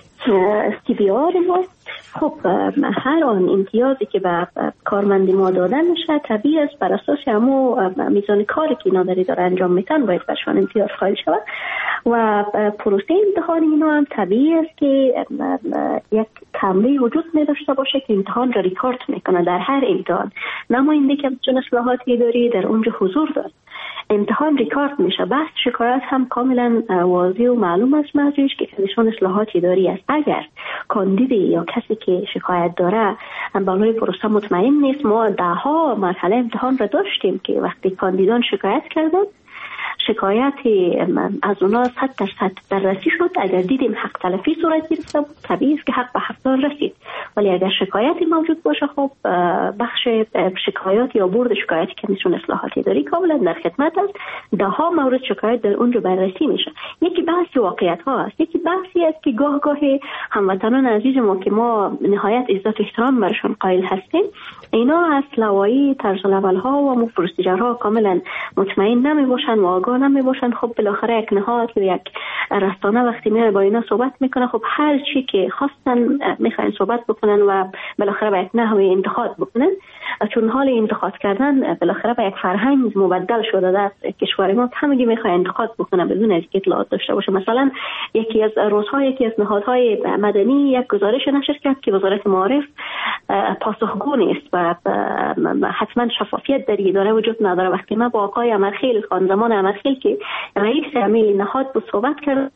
CVR ما خب هر آن امتیازی که به کارمند ما داده میشه طبیعی است بر اساس همو میزان کاری که اینا داره انجام میتن باید برشان امتیاز قائل شود و پروسه امتحان اینا هم طبیعی است که یک کمره وجود نداشته باشه که امتحان را ریکارد میکنه. در هر امتحان نماینده کمیسیون اصلاحات اداری در اونجا حضور داره، امتحان ریکارد میشه. بحث شکایت هم کاملا واضح و معلوم است مرجعش که کمیسیون اصلاحات اداری است. اگر کاندید یا کسی که شکایت داره بالای پروسه مطمئن نیست، ما 10 مرحله امتحان را داشتیم که وقتی کاندیدان شکایت کردن شکایت از اونا 100% بررسی شد. اگر دیدیم حق تلفی صورت گرفته بود طبیعی است که حق به حقدار رسید، ولی اگر شکایتی موجود باشه خب بخش شکایات یا بورد شکایت کمیسیون اصلاحات اداری کاملا در خدمت است. 10 مورد شکایت در اونجا بررسی میشه. یکی بحث واقعیت ها است، یکی بحثی است که گاه هموطنان عزیز ما که ما نهایت عزت و احترام برشون قائل هستیم اینا از لوایح طرزالعمل ها و پروسیجرها کاملا مطمئن نمی باشن و آگاه نمی باشن. خب بالاخره یک نهاد یا یک رسانه وقتی میاد با اینا صحبت میکنه خب هر چی که خواستن میخواین صحبت بکنن و بالاخره با یک نحوه انتقاد بکنن، چون حال انتقاد کردن بالاخره با یک فرهنگ مبدل شده در کشور ما، همگی میخواد انتقاد بکنه بدون از اطلاعات داشته باشه. مثلا یکی از روزها یکی از نهادهای مدنی یک گزارش نشر کرد که وزارت معارف پاسخگو نیست و حتما شفافیت در اداره وجود نداره. وقتی ما با آقای امرخیل خان زمان امرخیل که رئیس عملی نهاد بود صحبت کرد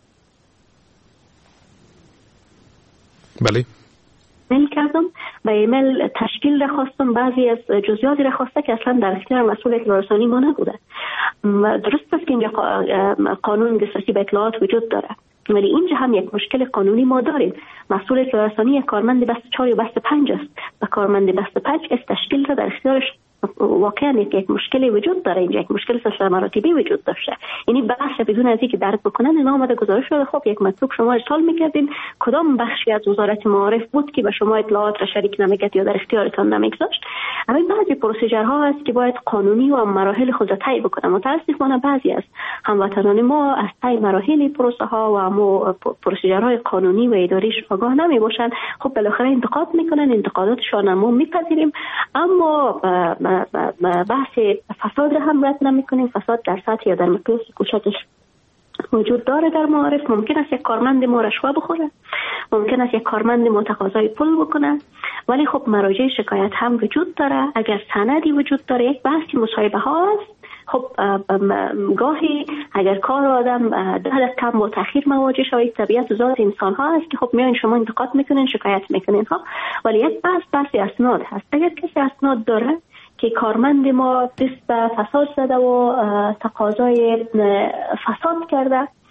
بله میل کردم به ایمیل تشکیل را خواستم، بعضی از جزئیاتی را خواسته که اصلا در اختیار مسئول اطلاع رسانی ما نبوده. درست است که اینجا قانون دسترسی به اطلاعات وجود داره، ولی اینجا هم یک مشکل قانونی ما داریم. مسئول اطلاع رسانی یک کارمند بست 4 یا بست 5 است و کارمند بست 5 از تشکیل را در اختیارش واقعا یک مشکلی وجود داره. اینجا یک مشکل سلسله مراتبی وجود داشته. یعنی بخش بدون از اینکه درک بکنن اینا آمده گزارش رو خب یک مطلوب شما ارسال میکردین کدام بخشی از وزارت معارف بود که به شما اطلاعات را شریک نمیکرد یا در اختیارتان نمیگذاشت. همین بعضی پروسیجرها است که باید قانونی و مراحل خود را طی بکنه. متاسفانه بعضی از هموطنان ما از طی مراحل پروسه ها و پروسیجرهای قانونی و اداریش آگاه نمیباشند. خب بالاخره انتقاد میکنن، انتقاداتشان ما میپذیریم، اما بحث فساد را هم رد نمی‌کنیم. فساد در سطح یا در مقیاس کوچکش وجود داره در معارف. ممکن است یک کارمند ما رشوه بخوره، ممکن است یک کارمند ما تقاضای پول بکنه، ولی خب مراجع شکایت هم وجود داره. اگر سندی وجود داره یک بحثی مصاحبه ها است. خب گاهی اگر کار آدم در کم و تأخیر مواجه شود، طبیعت و ذات انسان ها است که خب میان شما انتقاد میکنین، شکایت میکنین ها، ولی یک بحث اسناد هست. اگر کسی اسناد داره که کارمند ما دست به فساد زده و تقاضای فساد کرده،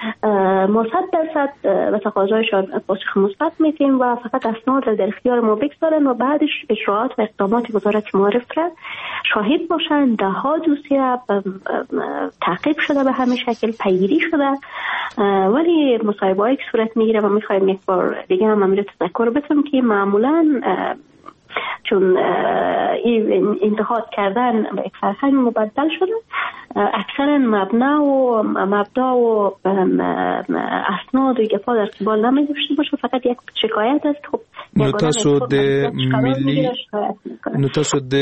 ما 100% به تقاضایشان پاسخ مثبت میدیم و فقط اسناد در اختیار ما بگذارن و بعدش اجراءات و اقدامات وزارت معارف را شاهد باشن. ده ها دوسیه تعقیب شده به همین شکل، پیگیری شده، ولی مصاحبه‌ای که صورت میگیره و میخوایم یک بار دیگه هم امیر تذکر بدم که معمولاً چون این انتقاد کردن به یک فرهنگ مبدل شده، اکثرا مبدا و اسناد و گپا در قبال نمی‌داشته باشه، فقط یک شکایت است. خب نوتاسو د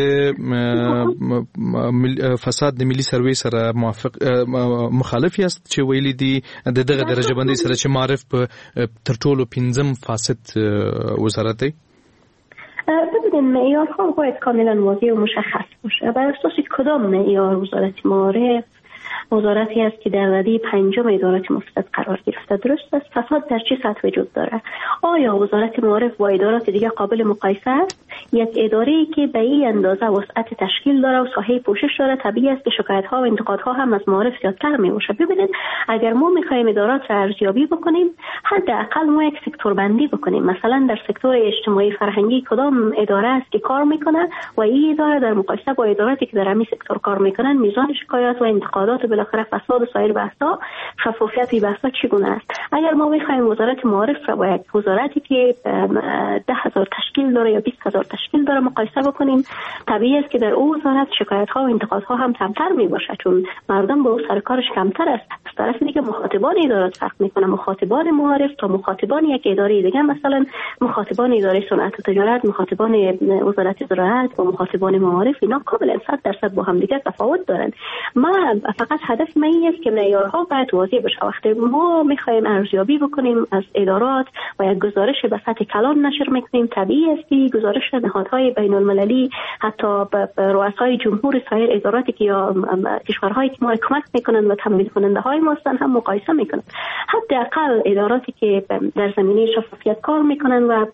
فساد د ملي سروې سره مخالفی است چې ویلي دي د دغه درجه بندي سره چې معرف په تر ټولو 5 فاسد وزارت دی. ببینید معیارها باید کاملا واضح و مشخص باشه. بر اساس کدام معیار وزارت معارف وزارتی است که در رده 5 ادارات مفسد قرار گرفته؟ درست است. فساد در چه سطح وجود داره؟ آیا وزارت معارف با ادارات دیگه قابل مقایسه است؟ یک اداره‌ای که به این اندازه وسعت تشکیل داره و ساحه پوشش داره، طبیعی است که شکایت‌ها و انتقادها هم از معارف زیادتر می‌باشه. ببینید اگر ما می‌خوایم ادارات را ارزیابی بکنیم، حداقل ما یک سکتور بندی بکنیم. مثلا در سکتور اجتماعی فرهنگی کدام اداره است که کار میکنه و این اداره در مقایسه با اداراتی که در همین سکتور کار میکنن میزان شکایات و انتقادات و بالاخره فساد و سایر بحث‌ها، شفافیت این بحث‌ها چگونه است؟ اگر ما می‌خوایم وزارت معارف را با یک وزارتی که 10,000 تشکیل داره یا 20,000 تشکیل داره مقایسه بکنیم، طبیعی است که در اون وزارت شکایت‌ها و انتقادها هم کمتر میباشه، چون مردم به اون سر کارش کمتر است. از طرف دیگه مخاطبان ادارات فرق میکنه. مخاطبان معارف تا مخاطبان یک اداره دیگه، مثلا مخاطبان اداره صنعت و تجارت، مخاطبان وزارت زراعت و مخاطبان معارف، اینا کاملا 100% با هم دیگه تفاوت دارن. من فقط هدف من این است که معیارها باید واضح باشه. وقتی ما میخوایم ارزیابی بکنیم از ادارات و یک گزارش به سطح کلان نشر میکنیم، طبیعی است که گزارش نهادهای بین المللی، حتی به رؤسای جمهور سایر اداراتی که یا کشورهایی که ما کمک میکنن و تمویل کننده های ما هستن هم مقایسه میکنن. حداقل اداراتی که در زمینه شفافیت کار میکنن و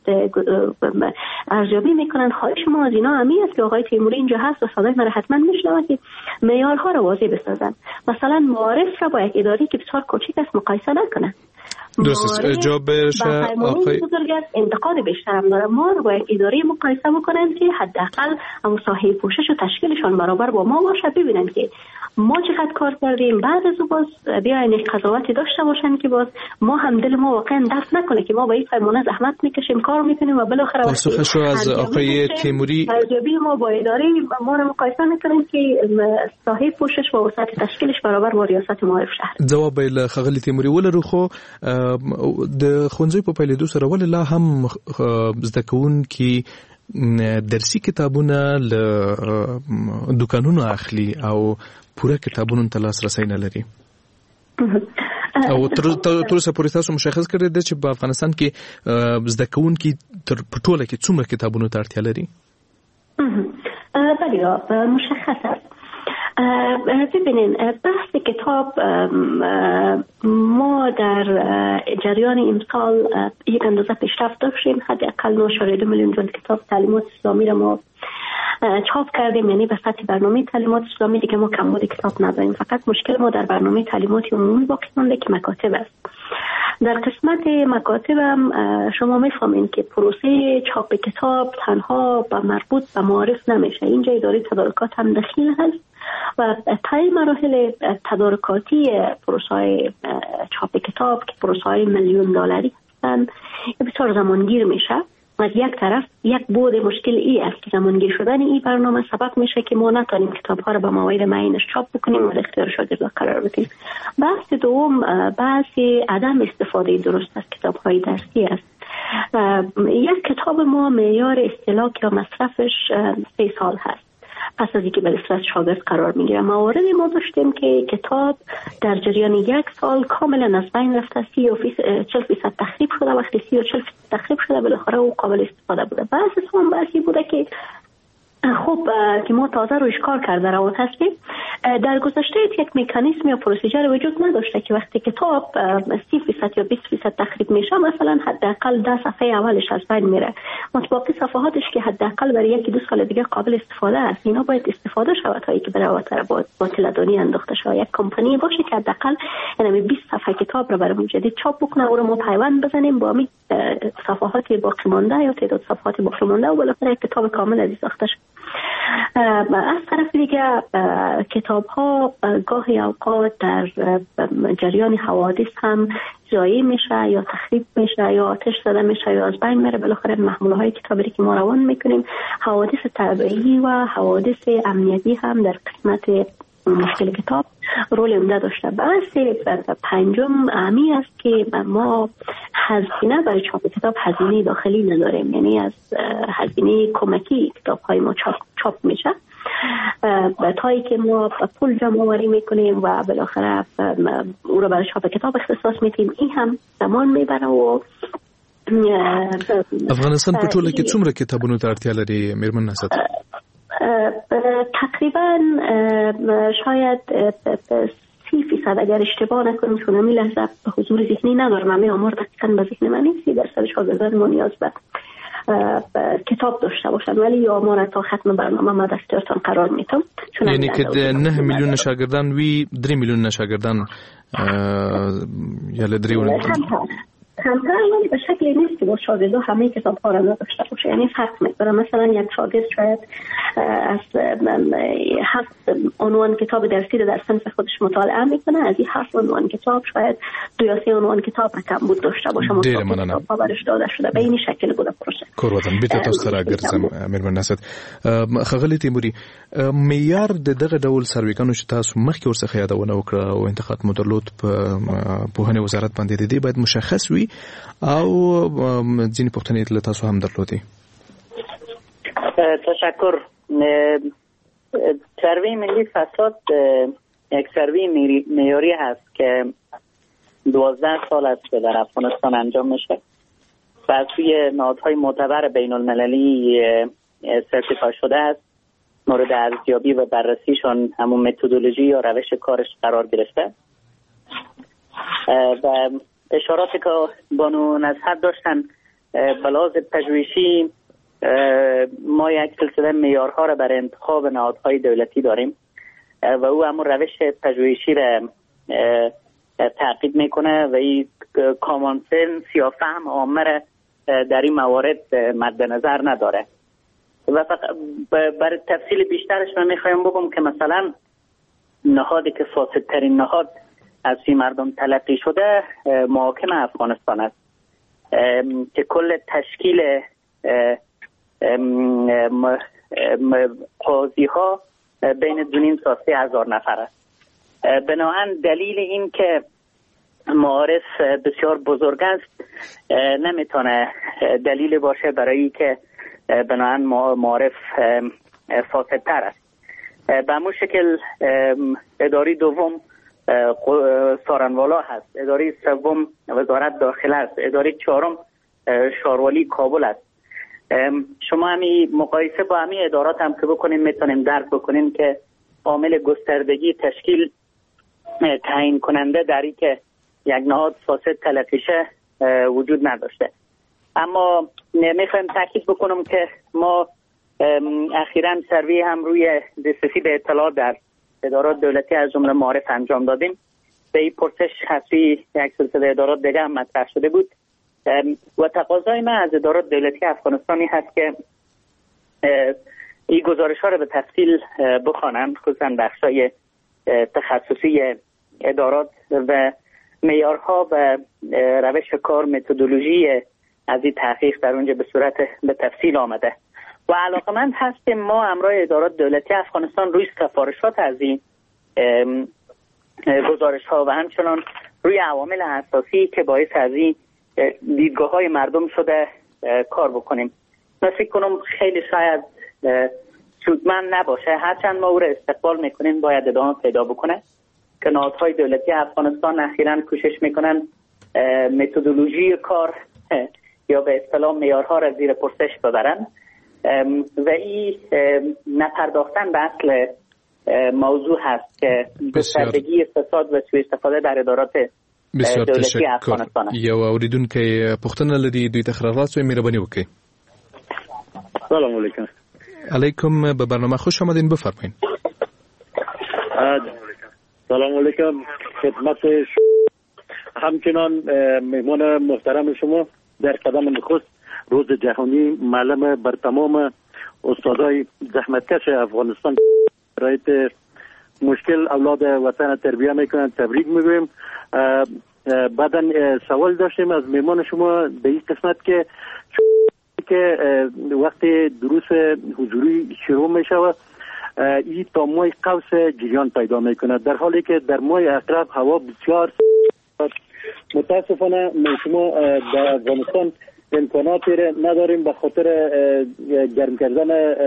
ارزیابی میکنن، خواهش ما از اینا همی است که آقای تیموری اینجا هست و صدای من حتما میشنوه که معیارها رو واضح بسازن. مثلا معارف را با یک اداری که بسیار کوچیک است مقایسه نکنن. دوست جوابش آقای انتقاد بیشتر هم داره. ما رو با یک اداره مقایسه بکنن که حداقل هم ساحه پوشش و تشکیلشان برابر با ما باشه، ببینن که ما چقدر کار کردیم، بعد از باز بیاین یک قضاوتی داشته باشن که باز ما هم دل ما واقعا دست نکنه که ما با این فرمانه زحمت میکشیم، کار میکنیم و بالاخره پاسخش رو از آقای تیموری ارزیابی ما با اداره ما رو مقایسه میکنن که ساحه پوشش و وسعت تشکیلش برابر با ریاست معارف شهر. جواب له خغلی تیموری ولرو خو د خونځي په پیلېدو سره ولې لا هم زده کوونکي درسي کتابونه له دکانونو اخلي او پوره کتابونو ته لاسرسی نه لري؟ او تر اوسه پورې تاسو مشخص کړی دی چې په افغانستان کې زده کوونکي په ټوله کې څومره کتابونو ته اړتیا لري؟ بله مشخص است. ببینین بحث کتاب ما در جریان امسال یک اندازه پیشرفت داشتیم. حداقل 9.2 میلیون جلد کتاب تعلیمات اسلامی را ما چاپ کردیم، یعنی به سطح برنامه تعلیمات اسلامی دیگه ما کمبود کتاب نداریم. فقط مشکل ما در برنامه تعلیمات عمومی باقی مونده که مکاتب است. در قسمت مکاتب هم شما میفهمین که پروسه چاپ کتاب تنها با مربوط به معارف نمیشه. اینجا اداره تدارکات هم دخیل هست و طی مراحل تدارکاتی پروسه چاپ کتاب که پروسه میلیون دلاری هستن بسیار زمانگیر میشه. از یک طرف یک بود مشکل ای است که زمانگیر شدن این برنامه سبب میشه که ما نتونیم کتاب‌ها رو به مواعید معینش چاپ بکنیم و اختیار شاگردان قرار بدیم. بحث دوم بحث عدم استفاده درست از کتاب‌های درسی است. یک کتاب ما معیار استهلاک یا مصرفش 3 سال هست. پس از اینکه به دسترس شاگرد قرار میگیره. مواردی ما داشتیم که کتاب در جریان 1 سال کاملا از بین رفته، 40% تخریب شده. وقتی 30 و 40% تخریب شده بالاخره او قابل استفاده بوده. بحثی بوده که خب که ما تازه روش کار کرده روان هستیم. در گذشته یک مکانیزم یا پروسیجر وجود نداشته که وقتی کتاب 30% یا 20% تخریب میشه مثلا حداقل 10 صفحه اولش از بین میره باقی صفحاتش که حداقل برای 1-2 سال دیگه قابل استفاده است، اینا باید استفاده شود تا اینکه برای باطلدانی انداخته شود. یک کمپانی باشه که حداقل یعنی 20 صفحه کتاب رو برای جدید چاپ بکنه، او رو ما پیوند بزنیم با صفحات باقی مانده یا تعداد صفحات باقی مانده و بالاخره یک کتاب کامل از ساخته شد. از طرف دیگه کتاب ها گاهی اوقات در جریان حوادث هم ضایع میشه یا تخریب میشه یا آتش زده میشه یا از بین میره. بالاخره محموله های کتابی که ما روان میکنیم، حوادث طبیعی و حوادث امنیتی هم در قسمت مشکل کتاب رول عمده داشته. بحث پنجم امی است که ما هزینه برای چاپ کتاب هزینه داخلی نداریم، یعنی از هزینه کمکی کتاب های ما چاپ میشه تایی که ما پول جمع آوری میکنیم و بالاخره او رو برای چاپ کتاب اختصاص میدیم. این هم زمان میبره و افغانستان په ټوله کې څومره کتابونو ته اړتیا لري میرمن نصرت؟ تقریبا شاید 30% اگر اشتباه نکنم، چون همین لحظه به حضور ذهنی ندارم، همه آمار دقیقاً به ذهن من نیست، 30% شاگردان ما نیاز به کتاب داشته باشن، ولی آمار تا ختم برنامه ما در اختیارتان قرار میدم. یعنی که 9 میلیون شاگردان وی 3 میلیون شاگردان یا لدریون کمتر، ولی به شکلی نیست که با شاگردا همه کتاب ها را نداشته باشه. یعنی فرق میکنه. مثلا یک شاگرد شاید از 7 عنوان کتاب درسی در صنف خودش مطالعه میکنه، از این 7 عنوان کتاب شاید 2 یا 3 عنوان کتاب کم بود داشته باشه. مطالعه ها برش داده شده به این شکل بوده پروسه. کوروتن بیت تاسو را ګرځم میرمن نصرت. خغلی تیموري معیار د دغه ډول سرویکانو چې تاسو مخکې ورڅخه یادونه وکړه او انتقاد مدرلود په پوهنې وزارت باندې د دې باید مشخص وي او ځینې پوښتنې له تاسو هم درلودې. تشکر. سروی ملی فساد یک سروی معیاری هست که 12 سال است که در افغانستان انجام میشه و از سوی نهادهای معتبر بین المللی سرتیفای شده است. مورد ارزیابی و بررسیشان همون متدولوژی یا روش کارش قرار گرفته و اشاراتی که بانو نصرت داشتن به لحاظ پژوهشی ما یک سلسله معیارها را برای انتخاب نهادهای دولتی داریم و او همون روش پژوهشی را تعقیب میکنه و این کامن سنس یا فهم عامه را در این موارد مد نظر نداره. و برای تفصیل بیشترش من میخوایم بگم که مثلا نهادی که فاسدترین نهاد از این مردم تلقی شده محاکم افغانستان است که کل تشکیل قاضی ها بین 2.5 تا 3,000 نفر است. بنابراین دلیل این که معارف بسیار بزرگ است نمیتونه دلیل باشه برای که بنابراین معارف فاسدتر است. به همون شکل اداری دوم سارنوالا هست، اداری سوم وزارت داخله است، اداری چهارم شاروالی کابل است. شما همین مقایسه با همین ادارات هم که بکنیم میتونیم درک بکنیم که عامل گستردگی تشکیل تعیین کننده در این که یک نهاد فاسد تلقی شه وجود نداشته. اما میخوایم تاکید بکنم که ما اخیراً سروی هم روی دسترسی به اطلاع در ادارات دولتی از جمله معارف انجام دادیم. به این پرسش حسی یک سلسله ادارات دیگه هم مطرح شده بود و تقاضای من از ادارات دولتی افغانستانی هست که این گزارش ها رو به تفصیل بخوانند، خصوصا بخشای تخصصی ادارات و معیارها و روش کار متدولوژی از این تحقیق در اونجا به صورت به تفصیل آمده و علاقمند هستیم ما همراه ادارات دولتی افغانستان روی سفارشات از این گزارش ها و همچنان روی عوامل اساسی که باعث از این دیدگاه های مردم شده کار بکنیم. من فکر کنم خیلی شاید سودمند نباشه، هرچند ما او را استقبال میکنیم باید ادامه پیدا بکنه که نهادهای دولتی افغانستان اخیراً کوشش میکنن متدولوژی کار یا به اصطلاح معیارها را زیر پرسش ببرن و این نپرداختن به اصل موضوع هست که گستردگی فساد و سوء استفاده در ادارات دولتی افغانستان. یو اوریدونکو پوښتنه لري دوی ته خبرات سوې مهرباني وکړئ. سلام علیکم. علیکم، به برنامه خوش آمدین، بفرمایید. سلام علیکم خدمت همچنان مهمان محترم شما در قدم نخست روز جهانی معلم بر تمام استادای زحمتکش افغانستان برای مشکل اولاد وطن تربیت میکنند تبریک میگویم. بعداً سوال داشتیم از مهمان شما به این قسمت که وقتی دروس حضوری شروع میشود این تا ماه قوس جریان پیدا میکنه، در حالی که در ماه اقرب هوا بسیار متاسفانه شما در افغانستان امکاناتی نداریم به خاطر گرم کردن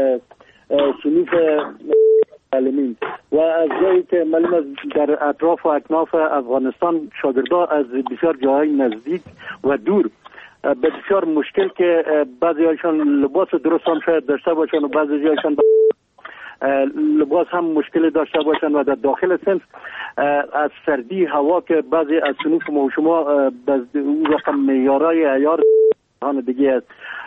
صنوف تعلیمی و از جایی که معلوم است در اطراف و اکناف افغانستان شاگردان از بسیار جاهای نزدیک و دور به بسیار مشکل که بعضی هایشان لباس درست هم شاید داشته باشن و بعضی هایشان لباس هم مشکل داشته باشن و در داخل صنف از سردی هوا که بعضی از صنوف ما و شما اون رقم معیارهای عیار دیگه است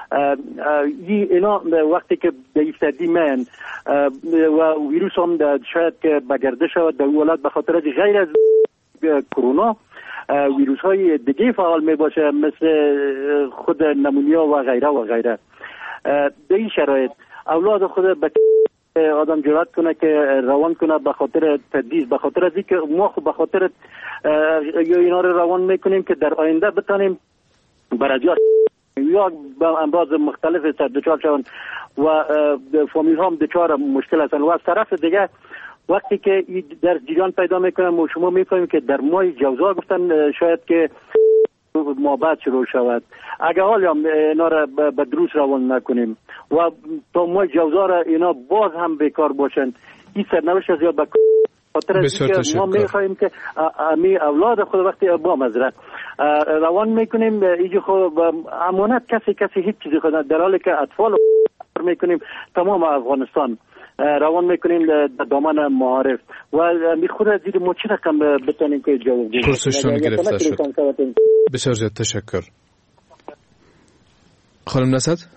اینا وقتی که در سردی من و ویروس هم شاید که بگرده شود در ولایت به خاطر غیر از کرونا ویروس های دیگه فعال می باشه مثل خود نمونیا و غیره و غیره. در این شرایط اولاد خود به آدم جرأت کنه که روان کنه به خاطر تدریس، به خاطر از اینکه ما خب به خاطر اینا رو روان میکنیم که در آینده بتانیم برای یا با امراض مختلف دچار شوند و فامیل هم دچار مشکل هستند و از طرف دیگه وقتی که در جریان پیدا میکنم و شما میفهمید که در ماه جوزا گفتن شاید که ما بعد شروع شود، اگر حالا اینا را به دروس روان نکنیم و تا ماه جوزا را اینا باز هم بیکار باشن این سرنوشت از یاد خاطر از که ما میخواهیم که امی اولاد خود وقتی با مزرعه روان میکنیم اینجا خود امانت کسی هیچ چیزی خود در حالی که اطفال میکنیم تمام افغانستان روان میکنیم در دامن معارف و می خود از دید ما چه رقم بتانیم که جواب بدیم. پرسشتون گرفته شد. بسیار زیاد تشکر. خانم نصد؟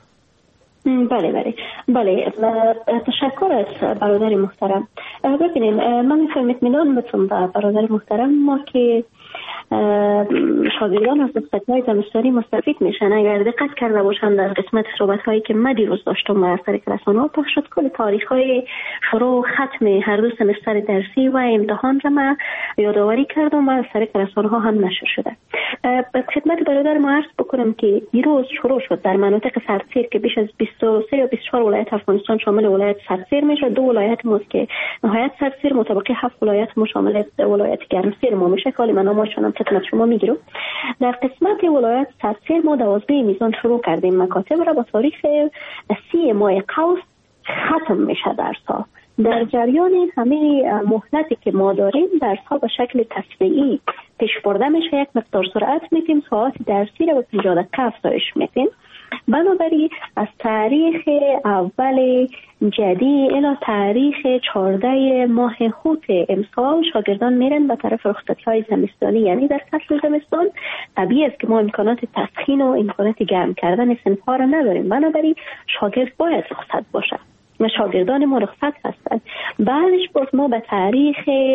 بله تشکر از برادر محترم. ببینید من میفهم اطمینان بتون برادر محترم ما که شاگردان از رخصتی‌های زمستانی مستفید میشن. اگر دقت کرده باشن در قسمت صحبت‌هایی که من دیروز داشتم از طریق رسانه‌ها پخش شد کل تاریخ‌های شروع ختم هر دو سمستر درسی و امتحان را من یادآوری کردم و از طریق رسانه‌ها هم نشر شده. خدمت برادر ما عرض بکنم که دیروز شروع شد در مناطق سردسیر که بیش از 23 یا 24 ولایت افغانستان شامل ولایت سردسیر میشه. دو ولایت ماست که نهایت سردسیر مطابق 7 ولایت ما شامل ولایت گرمسیر ما میشه. کلی من نامشون خدمت شما میگیرم. در قسمت ولایت سردسیر ما 12 میزان شروع کردیم مکاتب را با تاریخ 30 ماه قوس ختم میشه درس‌ها. در جریان همه مهلتی که ما داریم درس‌ها به شکل تصویری پیش برده میشه. یک مقدار سرعت میدیم، ساعت درسی را به 50 دقیقه افزایش میدیم. بنابراین از تاریخ اول جدی الی تاریخ 14 ماه هوت امسال شاگردان میرن به طرف رخصتی‌های زمستانی، یعنی در فصل زمستان طبیعی است که ما امکانات تسخین و امکانات گرم کردن صنف‌ها را نداریم. بنابراین شاگرد باید رخصت باشه و شاگردان ما رخصت هستند. بعدش باز ما به تاریخ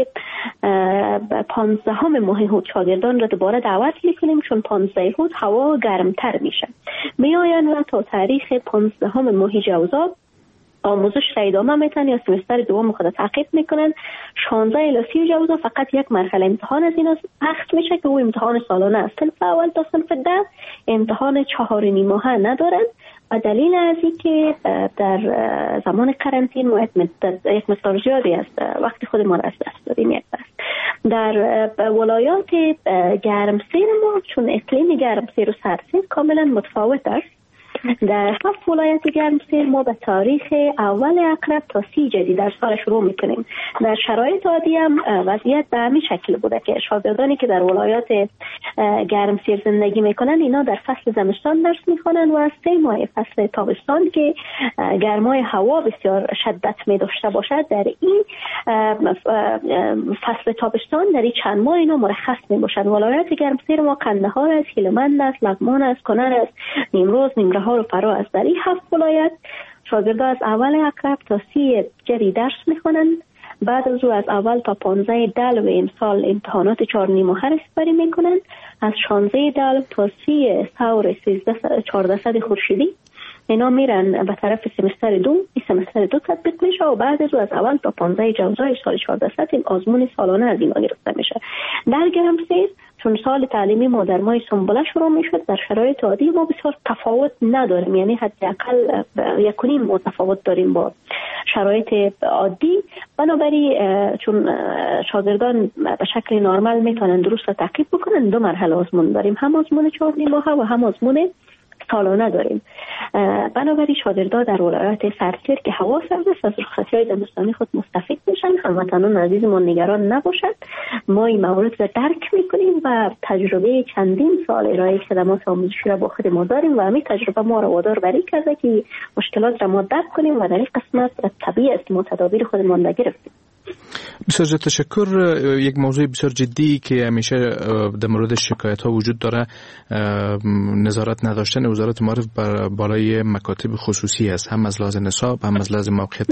15 ماه هوت شاگردان را دوباره دعوت میکنیم، چون 15 هوت هوا گرمتر میشه. میآیند و تا تاریخ 15 ماه جوزا آموزش را ادامه میتن یا سمستر دوم خود تعقیب میکنن. 16 الی 30 جوزا فقط یک مرحله امتحان از اینا پخش میشه که او امتحان سالانه است. صنف اول تا صنف 10 امتحان 4.5 ماهه ندارن و دلیل از این که در زمان قرنطینه ما یک مقدار زیادی است وقتی خود ما را از دست دادیم. یک بس در ولایات گرمسیر ما چون اقلیم گرمسیر و سردسیر کاملا متفاوت است، در 7 ولایت گرمسیر ما به تاریخ اول اقرب تا 30 جدید درس را شروع میکنیم. در شرایط عادی هم وضعیت به همین شکل بوده که شاگردانی که در ولایات گرمسیر زندگی میکنن اینا در فصل زمستان درس میخوانن و از 3 ماه فصل تابستان که گرمای هوا بسیار شدت می داشته باشد در این فصل تابستان در این چند ماه اینا مرخص می باشد. ولایت گرمسیر ما قندهار است، هلمند است، لغمان است، کنر است، نیمروز، نیمرهار و فرا است. در این 7 ولایت شاگردان از اول اقرب تا 30 جری درس میخونن. بعد از اول تا 15 دلو امسال امتحانات 4 نیمه رسیدگی میکنن. از 16 دلو تا 30 ثور 14 خورشیدی اینا میرن به طرف سمستر 2. این سمستر 2 تطبیق میشه و بعد از اول تا 15 جوزای سال 14 این آزمون سالانه از اینا گرفته میشه. در گرمسیر چون سال تعلیمی ما در ماه سنبله شروع میشد، در شرایط عادی ما بسیار تفاوت نداریم، یعنی حداقل 1.5 ماه تفاوت داریم با شرایط عادی. بنابراین چون شاگردان به شکل نرمال میتونن درست تعقیب بکنن، 2 مرحله آزمون داریم، هم آزمون 4 ماهه و هم آزمون سالانه داریم. بنابراین شاگردان در ولایت سرسیر که هوا سرد است از رخصتی‌های زمستانی خود مستفید میشن. هموطنان عزیزمون نگران نباشند، ما این موارد را درک میکنیم و تجربه چندین سال ارائه خدمات آموزشی را با خود ما داریم و همین تجربه ما را وادار بری کرده که مشکلات را ما درک کنیم و در این قسمت طبیعی است ما تدابیر خودمان را گرفتیم. بسیار تشکر. یک موضوع بسیار جدی که همیشه در مورد شکایت ها وجود داره نظارت نداشتن وزارت معارف بالای مکاتب خصوصی است، هم از لحاظ نصاب، هم از لحاظ موقعیت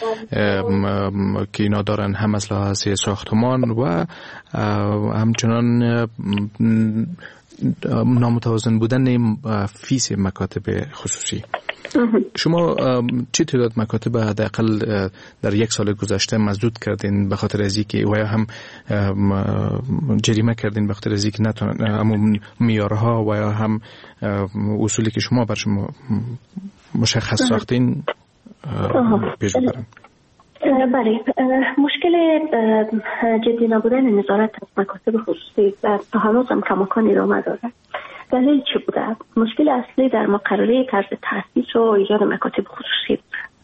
که اینا دارن، هم از لحاظ ساختمان و همچنان نامتوازن بودن فیس مکاتب خصوصی. شما چه تعداد مکاتب حداقل در 1 سال گذشته مسدود کردین به خاطر از اینکه و یا هم جریمه کردین به خاطر از اینکه نتونن معیارها و یا هم اصولی که شما بر شما مشخص ساختین پیش ببرن؟ بله، مشکل جدی نبودن نظارت از مکاتب خصوصی تا هنوز هم کماکان ادامه داره. دلیل چی بوده؟ مشکل اصلی در مقرره طرز تأسیس و ایجاد مکاتب خصوصی.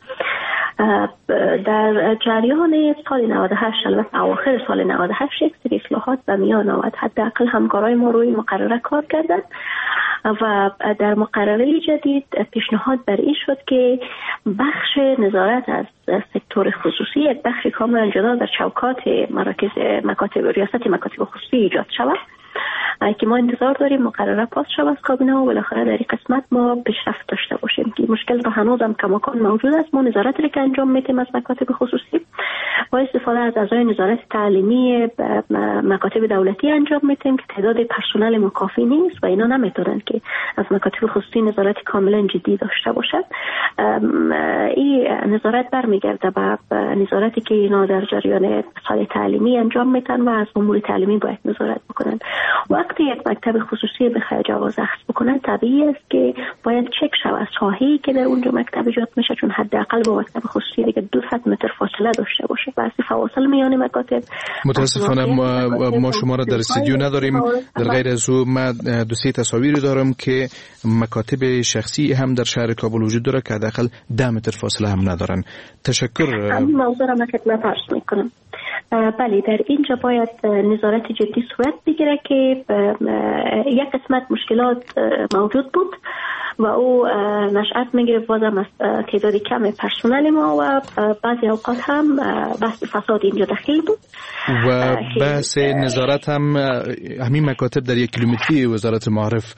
در جریان سال 98 البته اواخر سال 98 یک سری اصلاحات به میان آمد. حداقل همکارای ما روی مقرره کار کردند و در مقرره جدید پیشنهاد بر این شد که بخش نظارت از سکتور خصوصی یک بخش کاملا جدا در چوکات ریاست مکاتب خصوصی ایجاد شود که ما انتظار داریم مقرره پاس شود از کابینه و بالاخره در این قسمت ما پیشرفت داشته باشیم که مشکل تا هنوز هم کماکان موجود است. ما نظارت را که انجام میدیم از مکاتب خصوصی با استفاده از اعضای نظارت تعلیمی مکاتب دولتی انجام میدیم که تعداد پرسنل مکافی نیست و اینا نمیتونن که از مکاتب خصوصی نظارت کاملا جدی داشته باشد. این نظارت برمیگرده به نظارتی که اینا در جریان سال تعلیمی انجام میدن و از امور تعلیمی باید نظارت بکنن. وقتی یک مکتب خصوصی بخواد جواز اخذ بکنه طبیعی است که باید چک شود ساحه‌ای که در اونجا مکتب ایجاد میشه، چون حداقل با مکتب خصوصی دیگه 200 متر فاصله داشته باشه. واسه فواصل میان مکاتب متاسفانه ما شما را در استودیو نداریم. در غیر از او من 2-3 تصاویری دارم که مکاتب شخصی هم در شهر کابل وجود داره که حداقل 10 متر فاصله هم ندارن. تشکر. همین موضوع را من خدمت عرض میکنم. بله، در اینجا باید نظارت جدی صورت بگیره که یک قسمت مشکلات موجود بود و او نشأت میگیره بازم از تعداد کم پرسنل ما و بعضی اوقات هم بحث فساد اینجا دخیل بود و بحث نظارت هم همین مکاتب در 1 کیلومتری وزارت معارف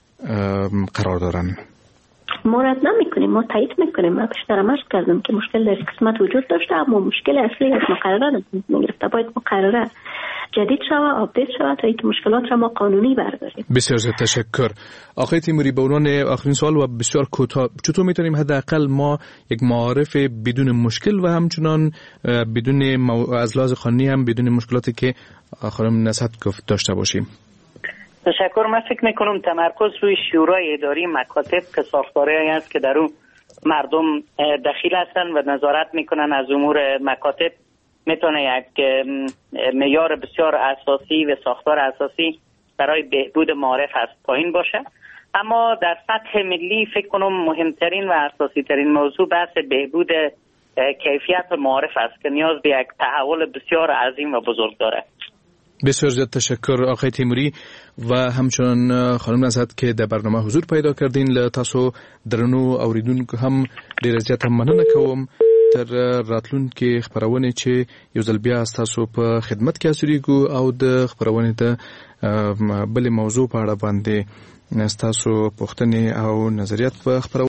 قرار دارن. ما رد نمیکنیم، ما تایید میکنیم. من بیشتر عرض کردم که مشکل در قسمت وجود داشته، اما مشکل اصلی از مقرره نگرفته. باید مقرره جدید شود، آپدیت شود تا اینکه مشکلات را ما قانونی برداریم. بسیار تشکر. آقای تیموری، به عنوان آخرین سوال و بسیار کوتاه، چطور میتونیم حداقل ما یک معارف بدون مشکل و همچنان بدون از لحاظ قانونی هم بدون مشکلاتی که خانم نصحت گفت داشته باشیم؟ تشکر. من فکر میکنم تمرکز روی شورای اداری مکاتب که ساختاری است که در اون مردم دخیل هستن و نظارت میکنن از امور مکاتب میتونه یک معیار بسیار اساسی و ساختار اساسی برای بهبود معارف هست پایین باشه. اما در سطح ملی فکر کنم مهمترین و اساسی ترین موضوع بحث بهبود کیفیت معارف است که نیاز به یک تحول بسیار عظیم و بزرگ داره. بسیار زیاد تشکر آقای تیموری و همچنان خانم نصحت که در برنامه حضور پیدا کردین. له تاسو درنو اوریدونکو هم ډیر زیات مننه کوم تر راتلونکي خبرونه چې یو ځل بیا تاسو په خدمت کې اوسېږو او د خبرونه ته بل موضوع په اړه باندې تاسو پوښتنې او نظریات په خبرونه